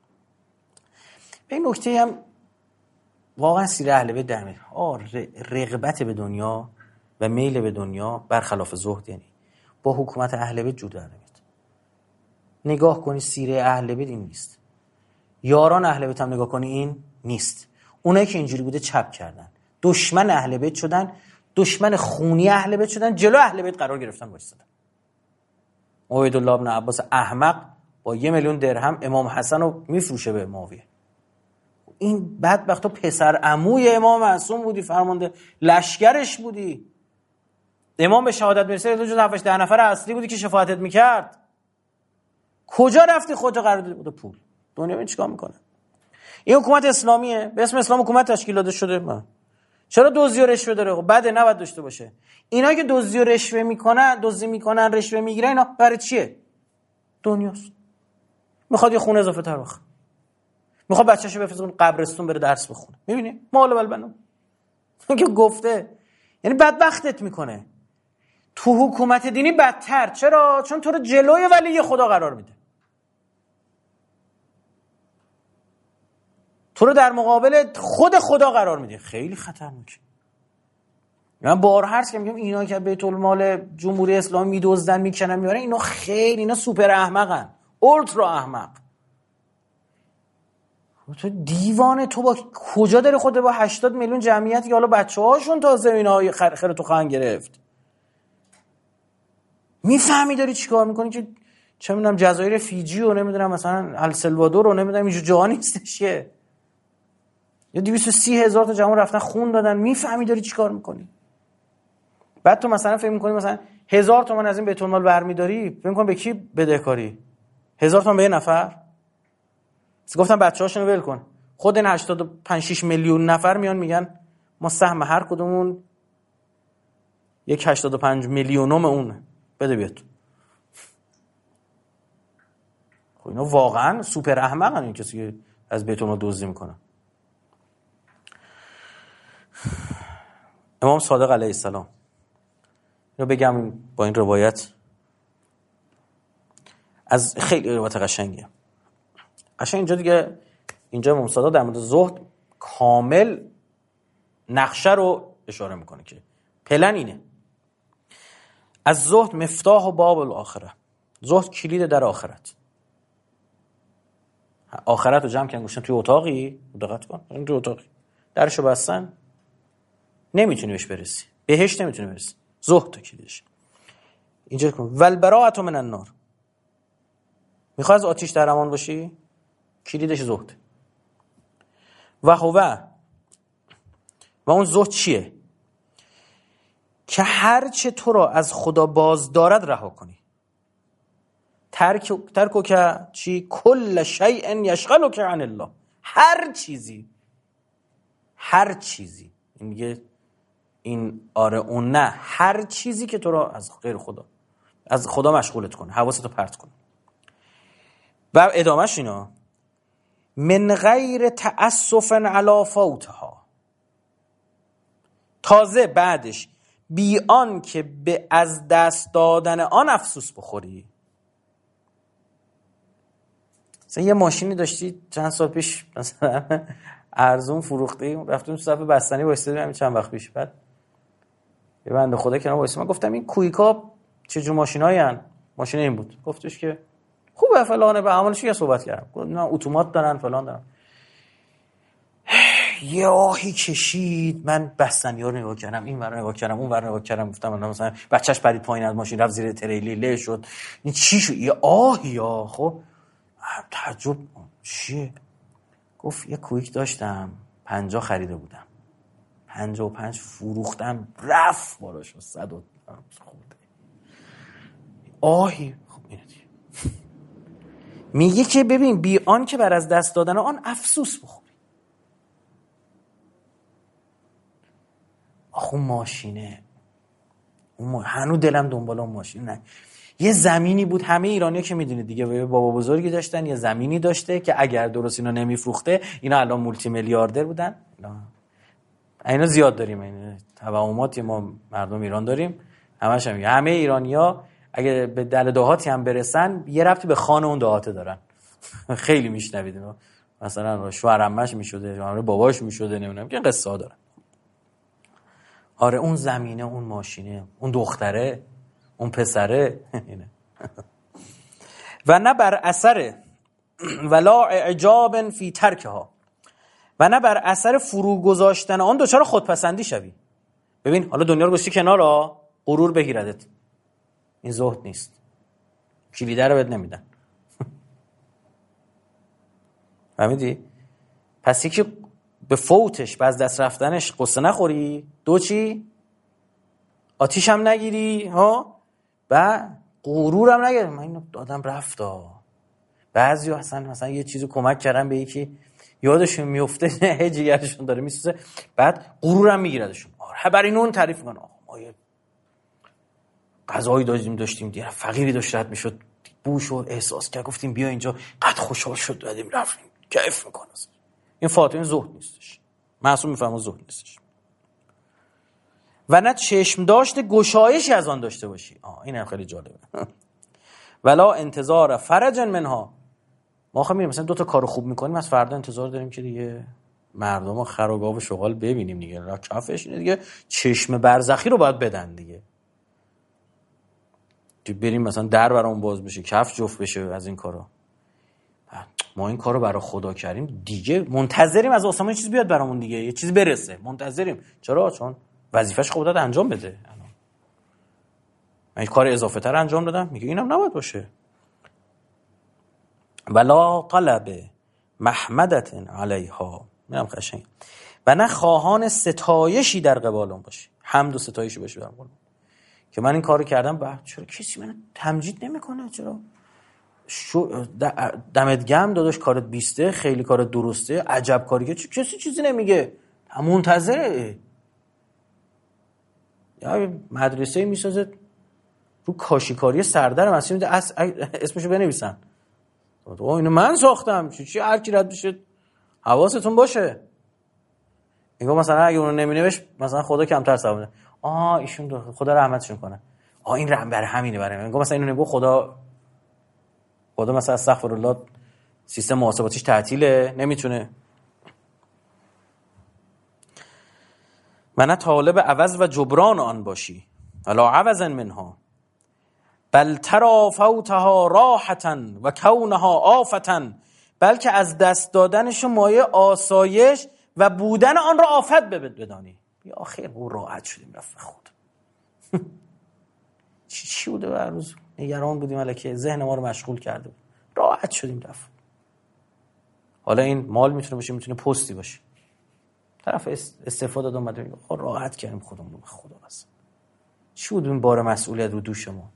این نکته هم واقعا سیر اهل بیت در میاد. آ رغبت به دنیا و میل به دنیا برخلاف زهد، یعنی با حکومت اهل بیت جور در نمیاد. نگاه کنی سیره اهل بیت این نیست. یاران اهل بیت هم نگاه کنی این نیست. اونایی که اینجوری بوده چپ کردن، دشمن اهل بیت شدن، دشمن خونی اهل بیت شدن، جلو اهل بیت قرار گرفتن وایسادن. عبیدالله ابن عباس احمق با یه میلیون درهم امام حسن رو میفروشه به معاویه. این بدبخت تو پسر عموی امام معصوم بودی، فرمانده لشکرش بودی، امام به شهادت میرسه، دو جز هفتش ده نفر اصلی بودی که شفاعتت میکرد. کجا رفتی خودت قرار دادی بود پول؟ دنیا این چیکار میکنه؟ این حکومت اسلامیه، به اسم اسلام حکومت تشکیل داده شده. ما چرا دزدی و رشوه داره؟ خب بده، نباید داشته باشه. اینا که دزدی و رشوه میکنن، دزدی میکنن، رشوه میگیرن، اینا برای چیه؟ دنیاست. میخواد یه خونه اضافه تر بخره، میخواد بچه‌شو بفرسته قبرستون بره درس بخونه. میبینی مال بلبنو که گفته، یعنی بدبختت میکنه. تو حکومت دینی بدتر. چرا؟ چون تو رو جلوی ولی خدا قرار میده، تو رو در مقابل خود خدا قرار میده. خیلی خطرناکه. من بارها عرض کردم، میگم اینا که بیت المال جمهوری اسلامی میدزدن میکنن میارن، اینا خیلی اینا سوپر احمقن، اولترا احمق. تو دیوانه، تو با کجا داره خود با هشتاد میلیون جمعیت که حالا بچه‌هاشون تازه اینا خر خر تو خان گرفت، میفهمی داری چیکار میکنی که چه میدونم جزایر فیجی و نمیدونم مثلا السلوادور و نمیدونم اینجا جا نیستش که یا دویست و سی هزار تا جوان رفتن خون دادن، میفهمی داری چیکار میکنی. بعد تو مثلا فکر میکنی مثلا هزار تومان از این بیت المال برمیداری، فکر میکنی به کی بدهکاری؟ هزار تومان به یه نفر؟ گفتم بچه‌هاشونو ول کن، خود این هشتاد و پنج شش میلیون نفر میان میگن ما سهم هر کدومون یک هشتاد و پنج میلیونم اون بده بیاد. خب اینا واقعا سوپر احمقن، این کسی که از بیت المال دزدی میکنه. امام صادق علیه السلام، اینو بگم با این روایت، از خیلی روایت قشنگیه. قشنگ اینجا دیگه، اینجا امام صادق در مورد زهد کامل نقشه رو اشاره میکنه که پلن اینه. از زهد مفتاح و باب الاخره، زهد کلید در آخرت. آخرت رو جمع کردن گوشتن توی اتاقی، دقت کن توی اتاقی درشو بستن نمیتونی بهش برسی، بهش نمیتونی برسی، زهد تو کلیدش. اینجا کن والبراءة من النار، میخوای از آتش در امان باشی کلیدش زهد. و هو و اون زهد چیه؟ که هر چه تو را از خدا باز دارد رها کنی. ترک ترکو که چی؟ کل شیء یشغلک عن الله، هر چیزی هر چیزی این میگه این آره اون نه، هر چیزی که تو را از غیر خدا از خدا مشغولت کنه، حواستو پرت کنه. و ادامهش اینا من غیر تأسف علی فوتها، تازه بعدش بی آن که به از دست دادن آن افسوس بخوری. مثلا یه ماشینی داشتی چند سال پیش مثلا ارزون فروختی، رفتیم تو صف بستنی وایسادیم همین چند وقت پیش، بعد یه بنده خدا کنار وایساد، من گفتم این کویکا چه جور ماشینایی ان؟ ماشین این بود. گفتش که خوبه فلانه، به عملش یه صحبت کردم، گفت نه اتومات دارن فلان دارن. یه آهی کشید، من بستنی‌ها رو نگاه کردم، این ور نگاه کردم اون ور نگاه کردم، گفتم مثلا بچه‌ش پرید پایین از ماشین رفت زیر تریلی له شد. این چی شد؟ یه آهی ها. خب تعجب چیه؟ گفت یه کویک داشتم پنجاه خریده بودم، پنجاه و پنج فروختم رفت بالا شد صد و خورده آهی. خب اینه دیگه. میگه که ببین بی آن که بر از دست دادن آن افسوس بخوری. آخه اون ماشینه، اون ما... هنو دلم دنبال اون ماشین. نه یه زمینی بود، همه ایرانی‌ها که میدونید دیگه بابا بزرگی داشتن، یه زمینی داشته که اگر درست اینا نمیفروخته اینا الان مولتی میلیاردر بودن. اینا زیاد داریم، این توهماتی ما مردم ایران داریم، همش هم همه ایرانی‌ها اگه به دل دهاتی هم برسن یه ربطی به خان اون دهات دارن. خیلی میشنوید مثلا شوهر عمش میشده، شوهر باباش میشده، نمیدونم که قصه ها دارن. آره اون زمینه، اون ماشینه، اون دختره، اون پسره اینه. و نه بر اثر ولا اعجاب فی ترکها، و نه بر اثر فرو گذاشتن آن دچار خودپسندی شوی. ببین حالا دنیا رو گذاشتی کنار ها، غرور بگیردت، این زهد نیست، کلیده رو بهت نمیدن. فهمیدی؟ پس یکی به فوتش و از دست رفتنش قصه نخوری، دو چی؟ آتیش هم نگیری ها، و غرور هم نگیری. من اینو دادم رفت ها. بعضی اصلا مثلا یه چیزو کمک کردن به یکی یادشون میفته نه جیگرشون داره میسوزه، بعد غرور هم میگیردشون. آره بر این اون تعریف میکنن ما یه غذایی داشتیم داشتیم دیگه فقیری داشت رد میشد، بوش و احساس کرد گفتیم بیا اینجا، قد خوشحال شد دادیم رفتیم، کیف میکنه. این فاطمه زهد نیستش، معصوم میفهمه زهد نیستش. و نه چشم داشته گشایشی از آن داشته باشی. آه این هم خیلی جالبه. ولا انتظار فرج منها، ما خب میریم مثلا دو تا کارو خوب میکنیم از فردا انتظار داریم که دیگه مردم خر و گاو شغال ببینیم دیگه، را کفش اینه دیگه، چشم برزخی رو باید بدن دیگه، تو بریم مثلا در برامون باز بشه، کف جفت بشه از این کارا. ما این کارو برای خدا کردیم دیگه، منتظریم از آسمان چیز بیاد برامون دیگه، یه چیزی برسه، منتظریم. چرا؟ چون وظیفه‌ش خودت انجام بده. من کار اضافه تر انجام دادم، میگه اینم نباید باشه. ولا طلب محمدت علیها، میام قشنگ، و نه خواهان ستایشی در قبال اون باشی، حمد و ستایشی باشی در قبال که من این کارو کردم، بعد چرا کسی منو تمجید نمیکنه؟ چرا شو دمت گرم داداش، کارت بیسته، خیلی کارت درسته، عجب کاری که کسی چیزی نمیگه، منتظره. یا مدرسه میسازه رو کاشیکاری سردر مسیح میده اسمشو بنویسن، او اینو من ساختم، چی چی هر کی رد بشه حواستون باشه. میگم مثلا اگه اونو نمینوشت مثلا خدا کمتر ثواب میده، آها ایشون خدا رحمتشون کنه، آ این رحم برای همینه، برای میگم مثلا اینو نگو خدا خدا مثلا استغفرالله سیستم محاسباتیش تعطیله نمیتونه. و نه طالب عوض و جبران آن باشی، ولا عوضا منها، بل ترى فوتها راحتا و کونها آفتا، بلکه از دست دادنش مایه آسایش و بودن آن را آفت بدانی. یا آخر او راحت شدیم رفت خود. چی چی بوده هر روز نگران بودیم الکی ذهن ما رو مشغول کرده بود. راحت شدیم رفت. حالا این مال میتونه باشه، میتونه پستی باشه. طرف استفاده داد اومده میگه آقا راحت کردیم خودمون رو به خدا بس. چی بود این بار مسئولیت رو دوش ما؟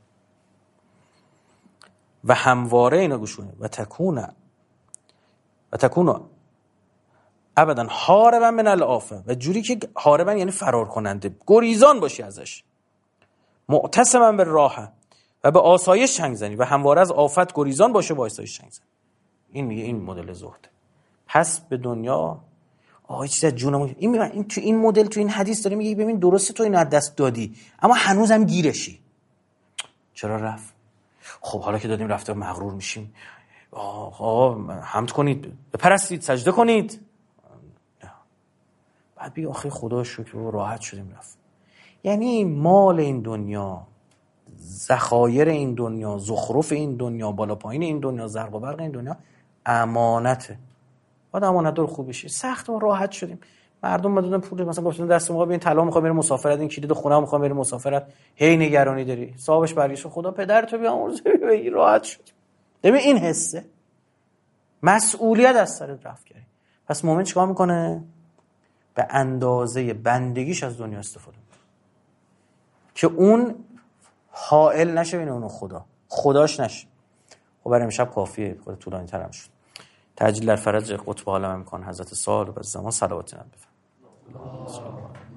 و همواره اینا گوشونه و تکونه و تکونه ابدا هاربا من العافه، و جوری که هاربا یعنی فرار کننده، گریزان باشی ازش. معتصما به راه و به آسایش چنگ زنی، و همواره از آفت گریزان باشه با آسایش چنگ زنی. این میگه این مدل زهده. پس به دنیا آقا چیز از جونم این میگه این تو این مدل تو این حدیث داره میگه ببین درسته تو اینو از دست دادی اما هنوزم گیرشی. چرا رفت؟ خب حالا که دادیم رفته مغرور میشیم. آقا حمد کنید، بپرستید، سجده کنید. نه. بعد بگی آخه خدا شکر راحت شدیم رفت. یعنی مال این دنیا، ذخایر این دنیا، زخرف این دنیا، بالا پایین این دنیا، زرق و برق این دنیا امانته. بعد امانت دار خوب بشی. سخت و راحت شدیم. مردم مدادن پول مثلا گفتن دست ما ببین طلا میخوام بریم مسافرت، این کلید خونه میخوام بریم مسافرت، هی نگرانی داری. صاحبش برگشت خدا پدرتو بیامرزه بگی راحت شدیم. ببین این حسه مسئولیت از سرت رفت کردی. پس مؤمن چیکار میکنه؟ به اندازه بندگیش از دنیا استفاده میکنه که اون حائل نشه بین اون خدا، خداش نشه. خب برای امشب کافیه، خود طولانی ترم شد. تأجیل در فرج قطب عالم امکان حضرت سال و زمان صلوات نبی.